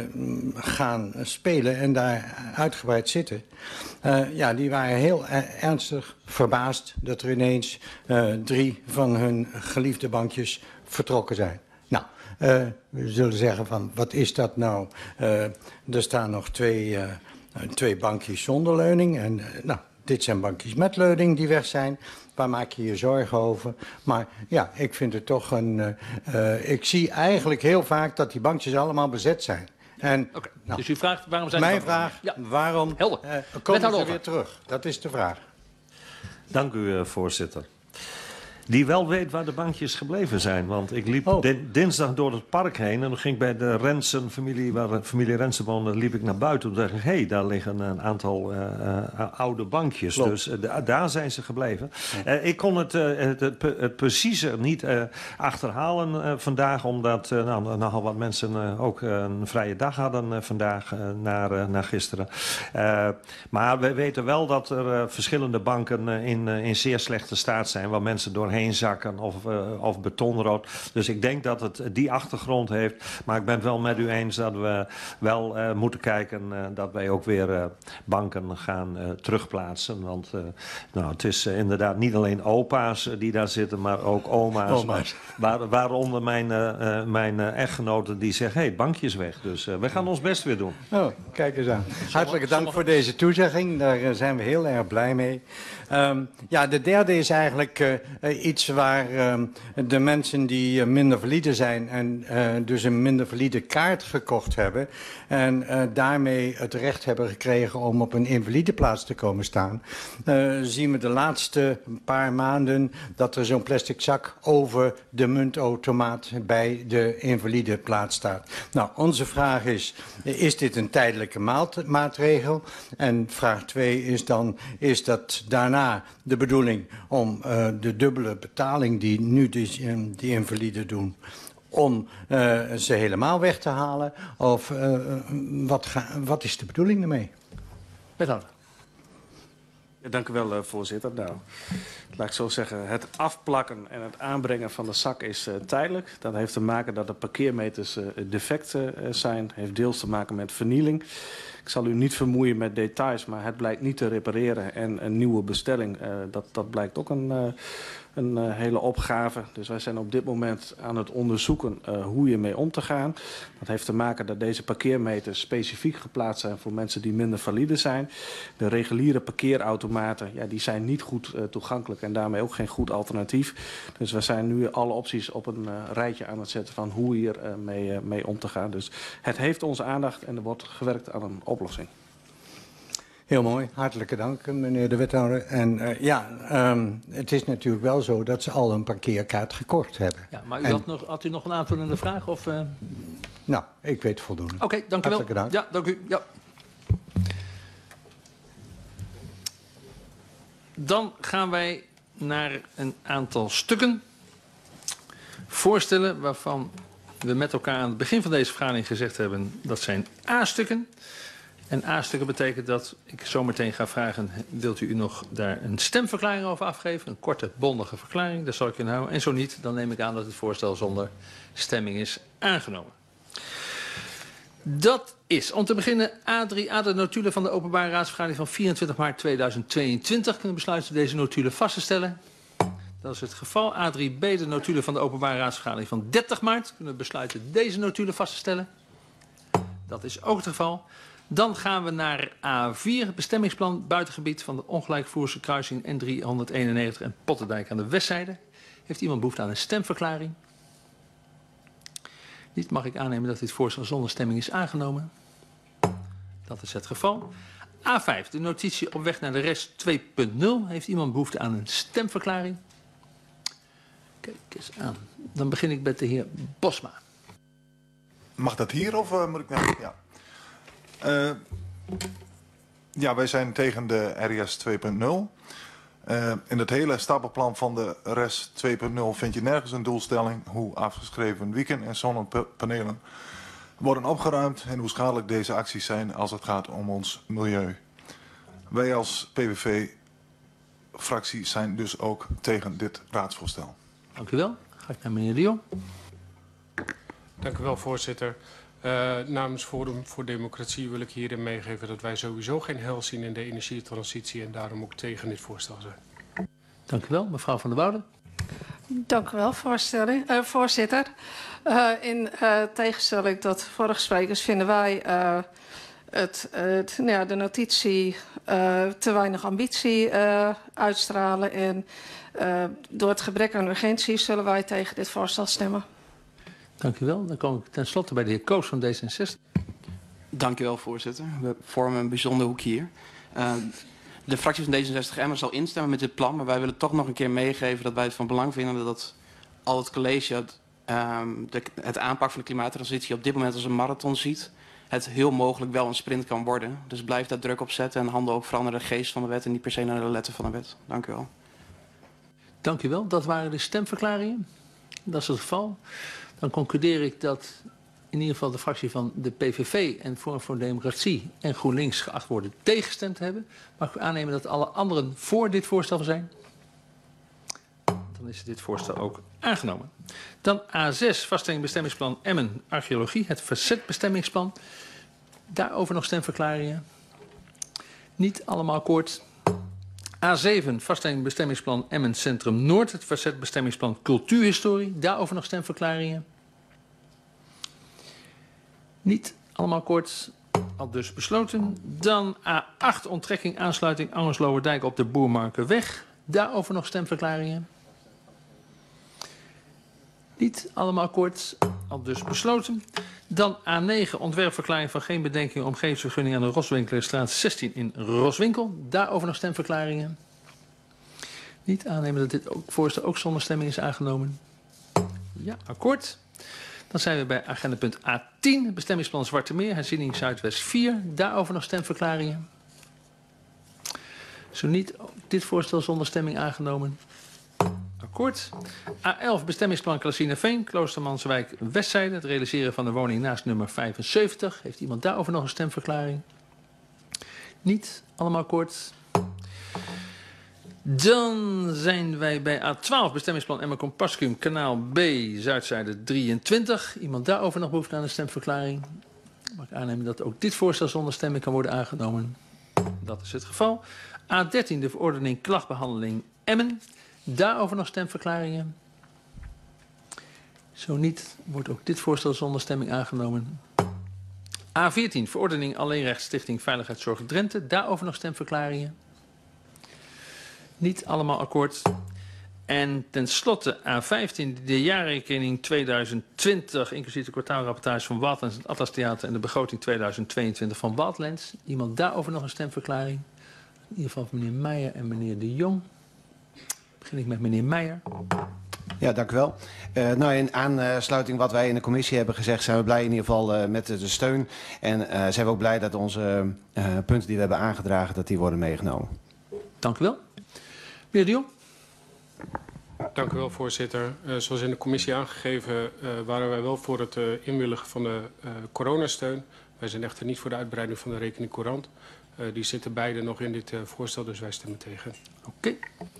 gaan spelen en daar uitgebreid zitten. Uh, ja, die waren heel uh, ernstig verbaasd dat er ineens uh, drie van hun geliefde bankjes vertrokken zijn. Nou, uh, we zullen zeggen van, wat is dat nou? Uh, er staan nog twee, uh, twee bankjes zonder leuning en uh, nou, dit zijn bankjes met leuning die weg zijn. Waar maak je je zorgen over? Maar ja, ik vind het toch een... Uh, uh, ik zie eigenlijk heel vaak dat die bankjes allemaal bezet zijn. En, okay. nou, dus u vraagt waarom zijn mijn die vraag, ja. waarom uh, komen ze weer terug? Dat is de vraag. Dank u, uh, voorzitter. Die wel weet waar de bankjes gebleven zijn. Want ik liep oh. din dinsdag door het park heen. En dan ging ik bij de Rensen-familie, waar de familie Rensen woonde, liep ik naar buiten. En dacht ik, hé, hey, daar liggen een aantal uh, uh, oude bankjes. Klopt. Dus uh, daar zijn ze gebleven. Ja. Uh, ik kon het, uh, het, het, het precieze niet uh, achterhalen uh, vandaag. Omdat uh, nou, nogal wat mensen uh, ook uh, een vrije dag hadden uh, vandaag uh, naar, uh, naar gisteren. Uh, maar we weten wel dat er uh, verschillende banken uh, in, uh, in zeer slechte staat zijn. Waar mensen doorheen zakken of, uh, of betonrood. Dus ik denk dat het die achtergrond heeft. Maar ik ben het wel met u eens dat we wel uh, moeten kijken uh, dat wij ook weer uh, banken gaan uh, terugplaatsen. Want uh, nou, het is uh, inderdaad niet alleen opa's uh, die daar zitten, maar ook oma's. oma's. Waar, waaronder mijn, uh, mijn uh, echtgenoten die zeggen, hé, hey, bankje is weg. Dus uh, we gaan ons best weer doen. Oh, kijk eens aan. Hartelijk dank voor deze toezegging. Daar uh, zijn we heel erg blij mee. Um, ja, de derde is eigenlijk uh, iets waar uh, de mensen die uh, minder valide zijn en uh, dus een minder valide kaart gekocht hebben en uh, daarmee het recht hebben gekregen om op een invalideplaats te komen staan, uh, zien we de laatste paar maanden dat er zo'n plastic zak over de muntautomaat bij de invalideplaats staat. Nou, onze vraag is, is dit een tijdelijke maatregel? En vraag twee is dan, is dat daarna de bedoeling om uh, de dubbele betaling die nu die, die invaliden doen, om uh, ze helemaal weg te halen? Of uh, wat, ga, wat is de bedoeling ermee? Wethouder. Ja, dank u wel, uh, voorzitter. Nou, laat ik zo zeggen, het afplakken en het aanbrengen van de zak is uh, tijdelijk. Dat heeft te maken dat de parkeermeters uh, defect uh, zijn. Heeft deels te maken met vernieling. Ik zal u niet vermoeien met details, maar het blijkt niet te repareren. En een nieuwe bestelling, uh, dat, dat blijkt ook een, uh, een uh, hele opgave. Dus wij zijn op dit moment aan het onderzoeken uh, hoe je mee om te gaan. Dat heeft te maken dat deze parkeermeters specifiek geplaatst zijn voor mensen die minder valide zijn. De reguliere parkeerautomaten, ja, die zijn niet goed uh, toegankelijk en daarmee ook geen goed alternatief. Dus we zijn nu alle opties op een uh, rijtje aan het zetten van hoe hier uh, mee, uh, mee om te gaan. Dus het heeft onze aandacht en er wordt gewerkt aan een oplossing. Heel mooi, hartelijke dank meneer de wethouder. En uh, ja, um, het is natuurlijk wel zo dat ze al een parkeerkaart gekocht hebben. Ja, maar u en... had, nog, had u nog een aanvullende vraag? Of, uh... Nou, ik weet voldoende. Oké, okay, dank u wel. Hartelijk dank. Ja, dank u. Ja. Dan gaan wij naar een aantal stukken voorstellen waarvan we met elkaar aan het begin van deze vergadering gezegd hebben, dat zijn A-stukken. En A-stukken betekent dat ik zometeen ga vragen, wilt u nog daar een stemverklaring over afgeven? Een korte, bondige verklaring, daar zal ik in houden. En zo niet, dan neem ik aan dat het voorstel zonder stemming is aangenomen. Dat is, om te beginnen, A drie A, de notulen van de openbare raadsvergadering van vierentwintig maart tweeduizend tweeëntwintig. Kunnen besluiten deze notulen vast te stellen? Dat is het geval. A drie B, de notulen van de openbare raadsvergadering van dertig maart. Kunnen we besluiten deze notulen vast te stellen? Dat is ook het geval. Dan gaan we naar A vier, het bestemmingsplan buitengebied van de ongelijkvoerse kruising N driehonderdeenennegentig en Pottendijk aan de westzijde. Heeft iemand behoefte aan een stemverklaring? Niet, mag ik aannemen dat dit voorstel zonder stemming is aangenomen. Dat is het geval. A vijf, de notitie op weg naar de rest twee punt nul. Heeft iemand behoefte aan een stemverklaring? Kijk eens aan. Dan begin ik met de heer Bosma. Mag dat hier of uh, moet ik naar... Ja. Uh, ja, wij zijn tegen de R I S twee punt nul. Uh, in het hele stapelplan van de R I S twee punt nul vind je nergens een doelstelling hoe afgeschreven weekend- en zonnepanelen worden opgeruimd en hoe schadelijk deze acties zijn als het gaat om ons milieu. Wij als P V V-fractie zijn dus ook tegen dit raadsvoorstel. Dank u wel. Ga ik naar meneer de Jong. Dank u wel, voorzitter. Uh, namens Forum voor Democratie wil ik hierin meegeven dat wij sowieso geen heil zien in de energietransitie en daarom ook tegen dit voorstel zijn. Dank u wel, mevrouw Van der Woude. Dank u wel, uh, voorzitter. Uh, in uh, tegenstelling tot vorige sprekers vinden wij uh, het, het, nou ja, de notitie uh, te weinig ambitie uh, uitstralen. En uh, door het gebrek aan urgentie zullen wij tegen dit voorstel stemmen. Dank u wel. Dan kom ik tenslotte bij de heer Koos van D zesenzestig. Dank u wel, voorzitter. We vormen een bijzonder hoek hier. Uh, de fractie van D zesenzestig Emmen zal instemmen met dit plan, maar wij willen toch nog een keer meegeven dat wij het van belang vinden dat al het college het, um, de, het aanpak van de klimaattransitie op dit moment als een marathon ziet. Het heel mogelijk wel een sprint kan worden. Dus blijf daar druk op zetten en handel ook vooral naar de geest van de wet en niet per se naar de letter van de wet. Dank u wel. Dank u wel. Dat waren de stemverklaringen. Dat is het geval. Dan concludeer ik dat in ieder geval de fractie van de P V V en Forum voor Democratie en GroenLinks geacht worden tegengestemd hebben. Mag ik aannemen dat alle anderen voor dit voorstel zijn? Dan is dit voorstel ook aangenomen. Dan A zes, vaststelling bestemmingsplan Emmen Archeologie, het verzetbestemmingsplan. Daarover nog stemverklaringen. Niet allemaal akkoord. A zeven, vaststelling bestemmingsplan Emmen Centrum Noord, het verzetbestemmingsplan Cultuurhistorie. Daarover nog stemverklaringen. Niet allemaal kort, al dus besloten. Dan A acht, onttrekking aansluiting Angersloowerdijk op de Boermarkenweg. Daarover nog stemverklaringen. Niet allemaal kort, al dus besloten. Dan A negen, ontwerpverklaring van geen bedenking omgevingsvergunning aan de Roswinkelerstraat zestien in Roswinkel. Daarover nog stemverklaringen. Niet aannemen dat dit ook voorstel ook zonder stemming is aangenomen. Ja, akkoord. Dan zijn we bij agendapunt A tien, bestemmingsplan Zwarte Meer, herziening Zuidwest vier. Daarover nog stemverklaringen. Zo niet, dit voorstel zonder stemming aangenomen. Akkoord. A elf, bestemmingsplan Klasineveen, Kloostermanswijk Westzijde. Het realiseren van de woning naast nummer vijfenzeventig. Heeft iemand daarover nog een stemverklaring? Niet, allemaal akkoord. Dan zijn wij bij A twaalf, bestemmingsplan Emmen Compascum, kanaal B, Zuidzijde drieëntwintig. Iemand daarover nog behoefte aan een stemverklaring? Mag ik aannemen dat ook dit voorstel zonder stemming kan worden aangenomen? Dat is het geval. A dertien, de verordening klachtbehandeling Emmen. Daarover nog stemverklaringen? Zo niet, wordt ook dit voorstel zonder stemming aangenomen. A veertien, verordening alleenrecht Stichting Veiligheidszorg Drenthe. Daarover nog stemverklaringen? Niet allemaal akkoord. En tenslotte A vijftien, de jaarrekening tweeduizend twintig, inclusief de kwartaalrapportage van Wildlands, het Atlas Theater en de begroting tweeduizend tweeëntwintig van Wildlands. Iemand daarover nog een stemverklaring? In ieder geval van meneer Meijer en meneer De Jong. Begin ik met meneer Meijer. Ja, dank u wel. Uh, nou, in aansluiting wat wij in de commissie hebben gezegd, zijn we blij in ieder geval uh, met de steun. En uh, zijn we ook blij dat onze uh, punten die we hebben aangedragen, dat die worden meegenomen. Dank u wel. Meneer De Jong. Dank u wel, voorzitter. Uh, zoals in de commissie aangegeven uh, waren wij wel voor het uh, inwilligen van de uh, coronasteun. Wij zijn echter niet voor de uitbreiding van de rekening courant. Uh, die zitten beide nog in dit uh, voorstel, dus wij stemmen tegen. Oké. Okay.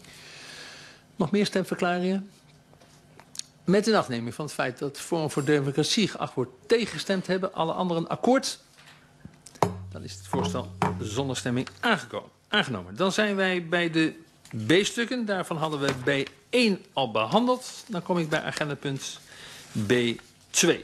Nog meer stemverklaringen? Met in afneming van het feit dat Forum voor Democratie geacht wordt tegengestemd hebben, alle anderen akkoord, dan is het voorstel zonder stemming aangekomen, aangenomen. Dan zijn wij bij de B-stukken. Daarvan hadden we B één al behandeld. Dan kom ik bij agendapunt B twee.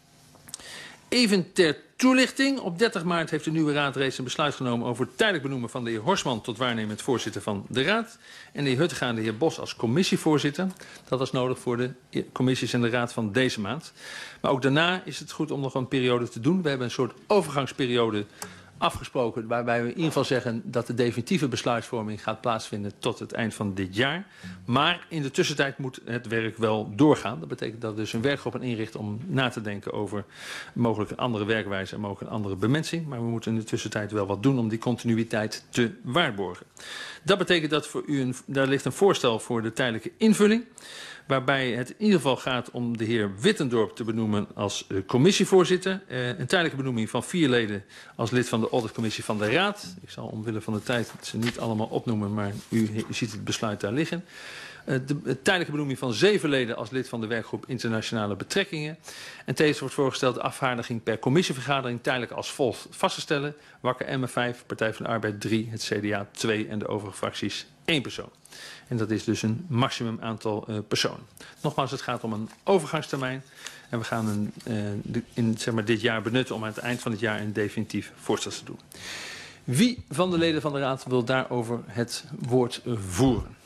Even ter toelichting. Op dertig maart heeft de nieuwe raad reeds een besluit genomen over het tijdelijk benoemen van de heer Horsman tot waarnemend voorzitter van de raad. En de heer Huttegaan en de heer Bos als commissievoorzitter. Dat was nodig voor de commissies en de raad van deze maand. Maar ook daarna is het goed om nog een periode te doen. We hebben een soort overgangsperiode afgesproken waarbij we in ieder geval zeggen dat de definitieve besluitvorming gaat plaatsvinden tot het eind van dit jaar. Maar in de tussentijd moet het werk wel doorgaan. Dat betekent dat we dus een werkgroep inrichten om na te denken over mogelijk een andere werkwijze en mogelijk een andere bemensing. Maar we moeten in de tussentijd wel wat doen om die continuïteit te waarborgen. Dat betekent dat voor u een, daar ligt een voorstel voor de tijdelijke invulling. Waarbij het in ieder geval gaat om de heer Wittendorp te benoemen als uh, commissievoorzitter. Uh, een tijdelijke benoeming van vier leden als lid van de auditcommissie van de Raad. Ik zal omwille van de tijd ze niet allemaal opnoemen, maar u, u ziet het besluit daar liggen. Uh, de, de tijdelijke benoeming van zeven leden als lid van de werkgroep Internationale Betrekkingen. En tevens wordt voorgesteld de afvaardiging per commissievergadering tijdelijk als volgt vast te stellen. Wakker M vijf, Partij van de Arbeid drie, het C D A twee en de overige fracties één persoon. En dat is dus een maximum aantal uh, personen. Nogmaals, het gaat om een overgangstermijn. En we gaan een, uh, de, in zeg maar, dit jaar benutten om aan het eind van het jaar een definitief voorstel te doen. Wie van de leden van de Raad wil daarover het woord uh, voeren?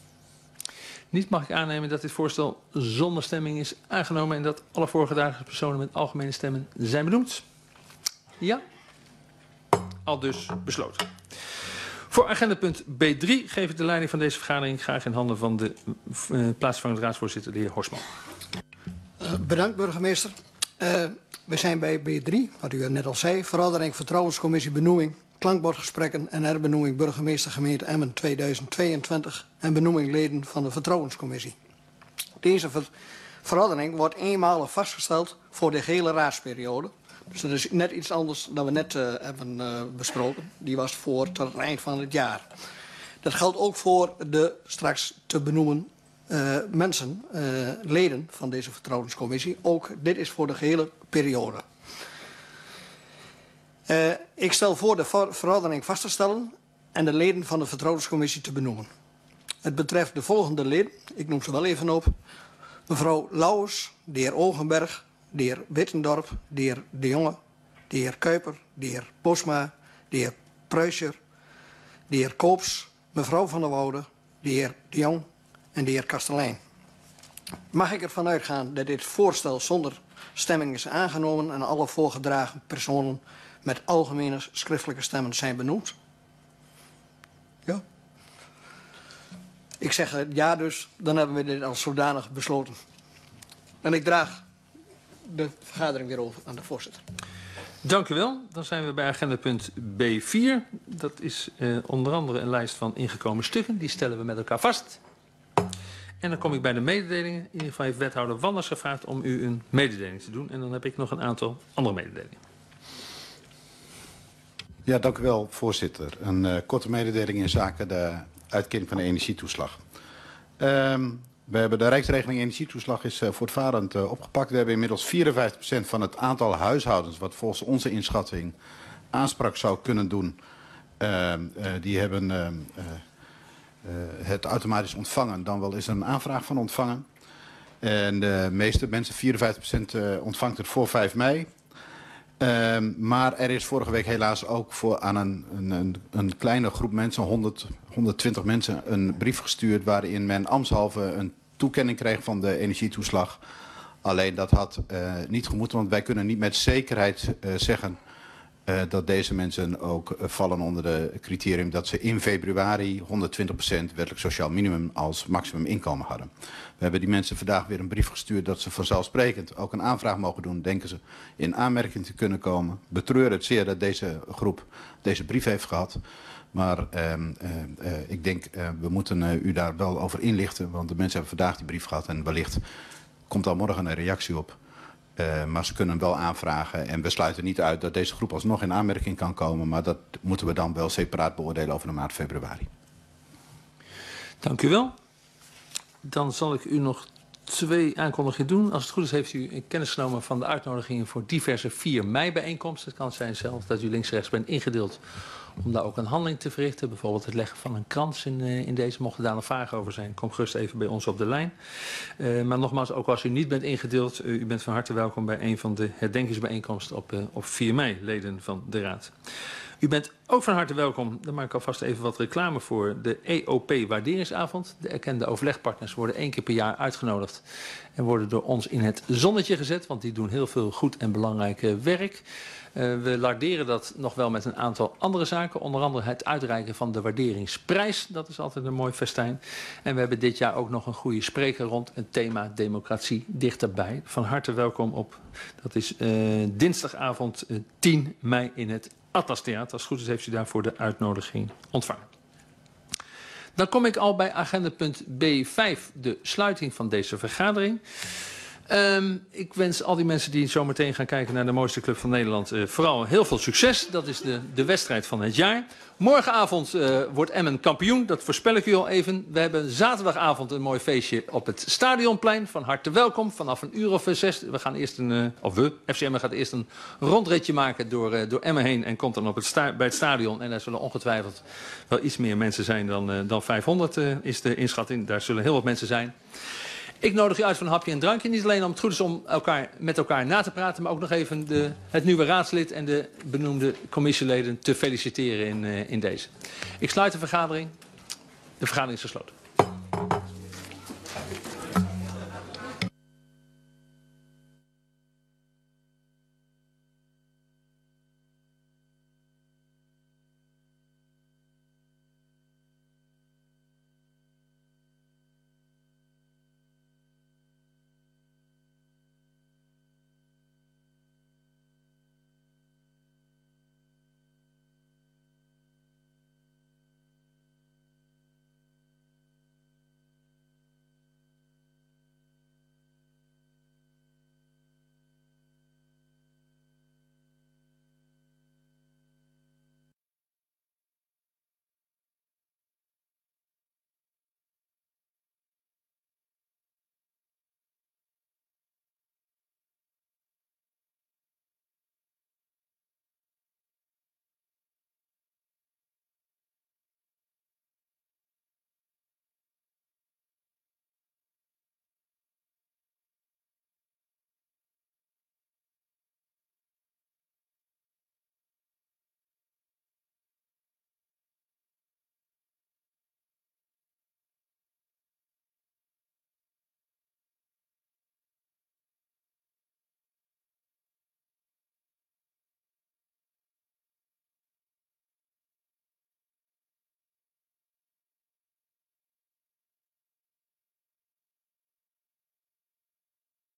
Niet mag ik aannemen dat dit voorstel zonder stemming is aangenomen en dat alle voorgedragen personen met algemene stemmen zijn benoemd. Ja? Al dus besloten. Voor agendapunt B drie geef ik de leiding van deze vergadering graag in handen van de uh, plaatsvervangend raadsvoorzitter, de heer Horsman. Uh, bedankt, burgemeester. Uh, we zijn bij B drie, wat u net al zei. Verordening Vertrouwenscommissie Benoeming, klankbordgesprekken en herbenoeming burgemeester gemeente Emmen tweeduizend tweeëntwintig en benoeming leden van de Vertrouwenscommissie. Deze ver verordening wordt eenmalig vastgesteld voor de hele raadsperiode. Dus dat is net iets anders dan we net uh, hebben uh, besproken. Die was voor tot het eind van het jaar. Dat geldt ook voor de straks te benoemen uh, mensen, uh, leden van deze vertrouwenscommissie. Ook dit is voor de gehele periode. Uh, ik stel voor de ver verordening vast te stellen en de leden van de vertrouwenscommissie te benoemen. Het betreft de volgende leden. Ik noem ze wel even op. Mevrouw Lauwers, de heer Ogenberg, de heer Wittendorp, de heer De Jonge, de heer Kuiper, de heer Bosma, de heer Pruischer, de heer Koops, mevrouw Van der Woude, de heer De Jong en de heer Kastelein. Mag ik ervan uitgaan dat dit voorstel zonder stemming is aangenomen en alle voorgedragen personen met algemene schriftelijke stemmen zijn benoemd? Ja? Ik zeg ja dus, dan hebben we dit als zodanig besloten. En ik draag de vergadering weer over aan de voorzitter. Dank u wel. Dan zijn we bij agendapunt B vier. Dat is uh, onder andere een lijst van ingekomen stukken. Die stellen we met elkaar vast. En dan kom ik bij de mededelingen. In ieder geval heeft wethouder Wanders gevraagd om u een mededeling te doen. En dan heb ik nog een aantal andere mededelingen. Ja, dank u wel, voorzitter. Een uh, korte mededeling in zaken de uitkering van de energietoeslag. Um, We hebben de Rijksregeling energietoeslag is uh, voortvarend uh, opgepakt. We hebben inmiddels vierenvijftig procent van het aantal huishoudens wat volgens onze inschatting aanspraak zou kunnen doen. Uh, uh, die hebben uh, uh, uh, het automatisch ontvangen. Dan wel is er een aanvraag van ontvangen. En de meeste mensen, vierenvijftig procent uh, ontvangt het voor vijf mei. Uh, maar er is vorige week helaas ook voor aan een, een, een kleine groep mensen, honderd, honderdtwintig mensen, een brief gestuurd waarin men ambtshalve een toekenning kreeg van de energietoeslag. Alleen dat had uh, niet gemoeten, want wij kunnen niet met zekerheid uh, zeggen Uh, dat deze mensen ook uh, vallen onder de criterium dat ze in februari honderdtwintig procent wettelijk sociaal minimum als maximum inkomen hadden. We hebben die mensen vandaag weer een brief gestuurd dat ze vanzelfsprekend ook een aanvraag mogen doen. Denken ze in aanmerking te kunnen komen. Betreur het zeer dat deze groep deze brief heeft gehad. Maar uh, uh, uh, ik denk uh, we moeten uh, u daar wel over inlichten. Want de mensen hebben vandaag die brief gehad en wellicht komt al morgen een reactie op. Uh, maar ze kunnen hem wel aanvragen en we sluiten niet uit dat deze groep alsnog in aanmerking kan komen. Maar dat moeten we dan wel separaat beoordelen over de maand februari. Dank u wel. Dan zal ik u nog twee aankondigingen doen. Als het goed is heeft u kennis genomen van de uitnodigingen voor diverse vier mei bijeenkomsten. Het kan zijn zelfs dat u links-rechts bent ingedeeld om daar ook een handeling te verrichten. Bijvoorbeeld het leggen van een krans in, uh, in deze. Mochten daar nog vragen over zijn, kom gerust even bij ons op de lijn. Uh, maar nogmaals, ook als u niet bent ingedeeld, uh, u bent van harte welkom bij een van de herdenkingsbijeenkomsten op, uh, op vier mei, leden van de Raad. U bent ook van harte welkom, daar maak ik alvast even wat reclame voor, de E O P-waarderingsavond. De erkende overlegpartners worden één keer per jaar uitgenodigd en worden door ons in het zonnetje gezet, want die doen heel veel goed en belangrijk uh, werk. Uh, we larderen dat nog wel met een aantal andere zaken. Onder andere het uitreiken van de waarderingsprijs. Dat is altijd een mooi festijn. En we hebben dit jaar ook nog een goede spreker rond het thema democratie dichterbij. Van harte welkom op, dat is uh, dinsdagavond uh, tien mei in het Atlas Theater. Als het goed is heeft u daarvoor de uitnodiging ontvangen. Dan kom ik al bij agendapunt B vijf, de sluiting van deze vergadering. Um, ik wens al die mensen die zo meteen gaan kijken naar de mooiste club van Nederland uh, vooral heel veel succes. Dat is de, de wedstrijd van het jaar. Morgenavond uh, wordt Emmen kampioen, dat voorspel ik u al even. We hebben zaterdagavond een mooi feestje op het Stadionplein. Van harte welkom, vanaf een uur of zes. We gaan eerst een, uh, of we, F C Emmen gaat eerst een rondritje maken door, uh, door Emmen heen. En komt dan op het sta- bij het stadion. En daar zullen ongetwijfeld wel iets meer mensen zijn dan, uh, dan vijfhonderd uh, is de inschatting. Daar zullen heel wat mensen zijn. Ik nodig u uit voor een hapje en drankje. Niet alleen om het goed is om elkaar, met elkaar na te praten, maar ook nog even de, het nieuwe raadslid en de benoemde commissieleden te feliciteren in, uh, in deze. Ik sluit de vergadering. De vergadering is gesloten.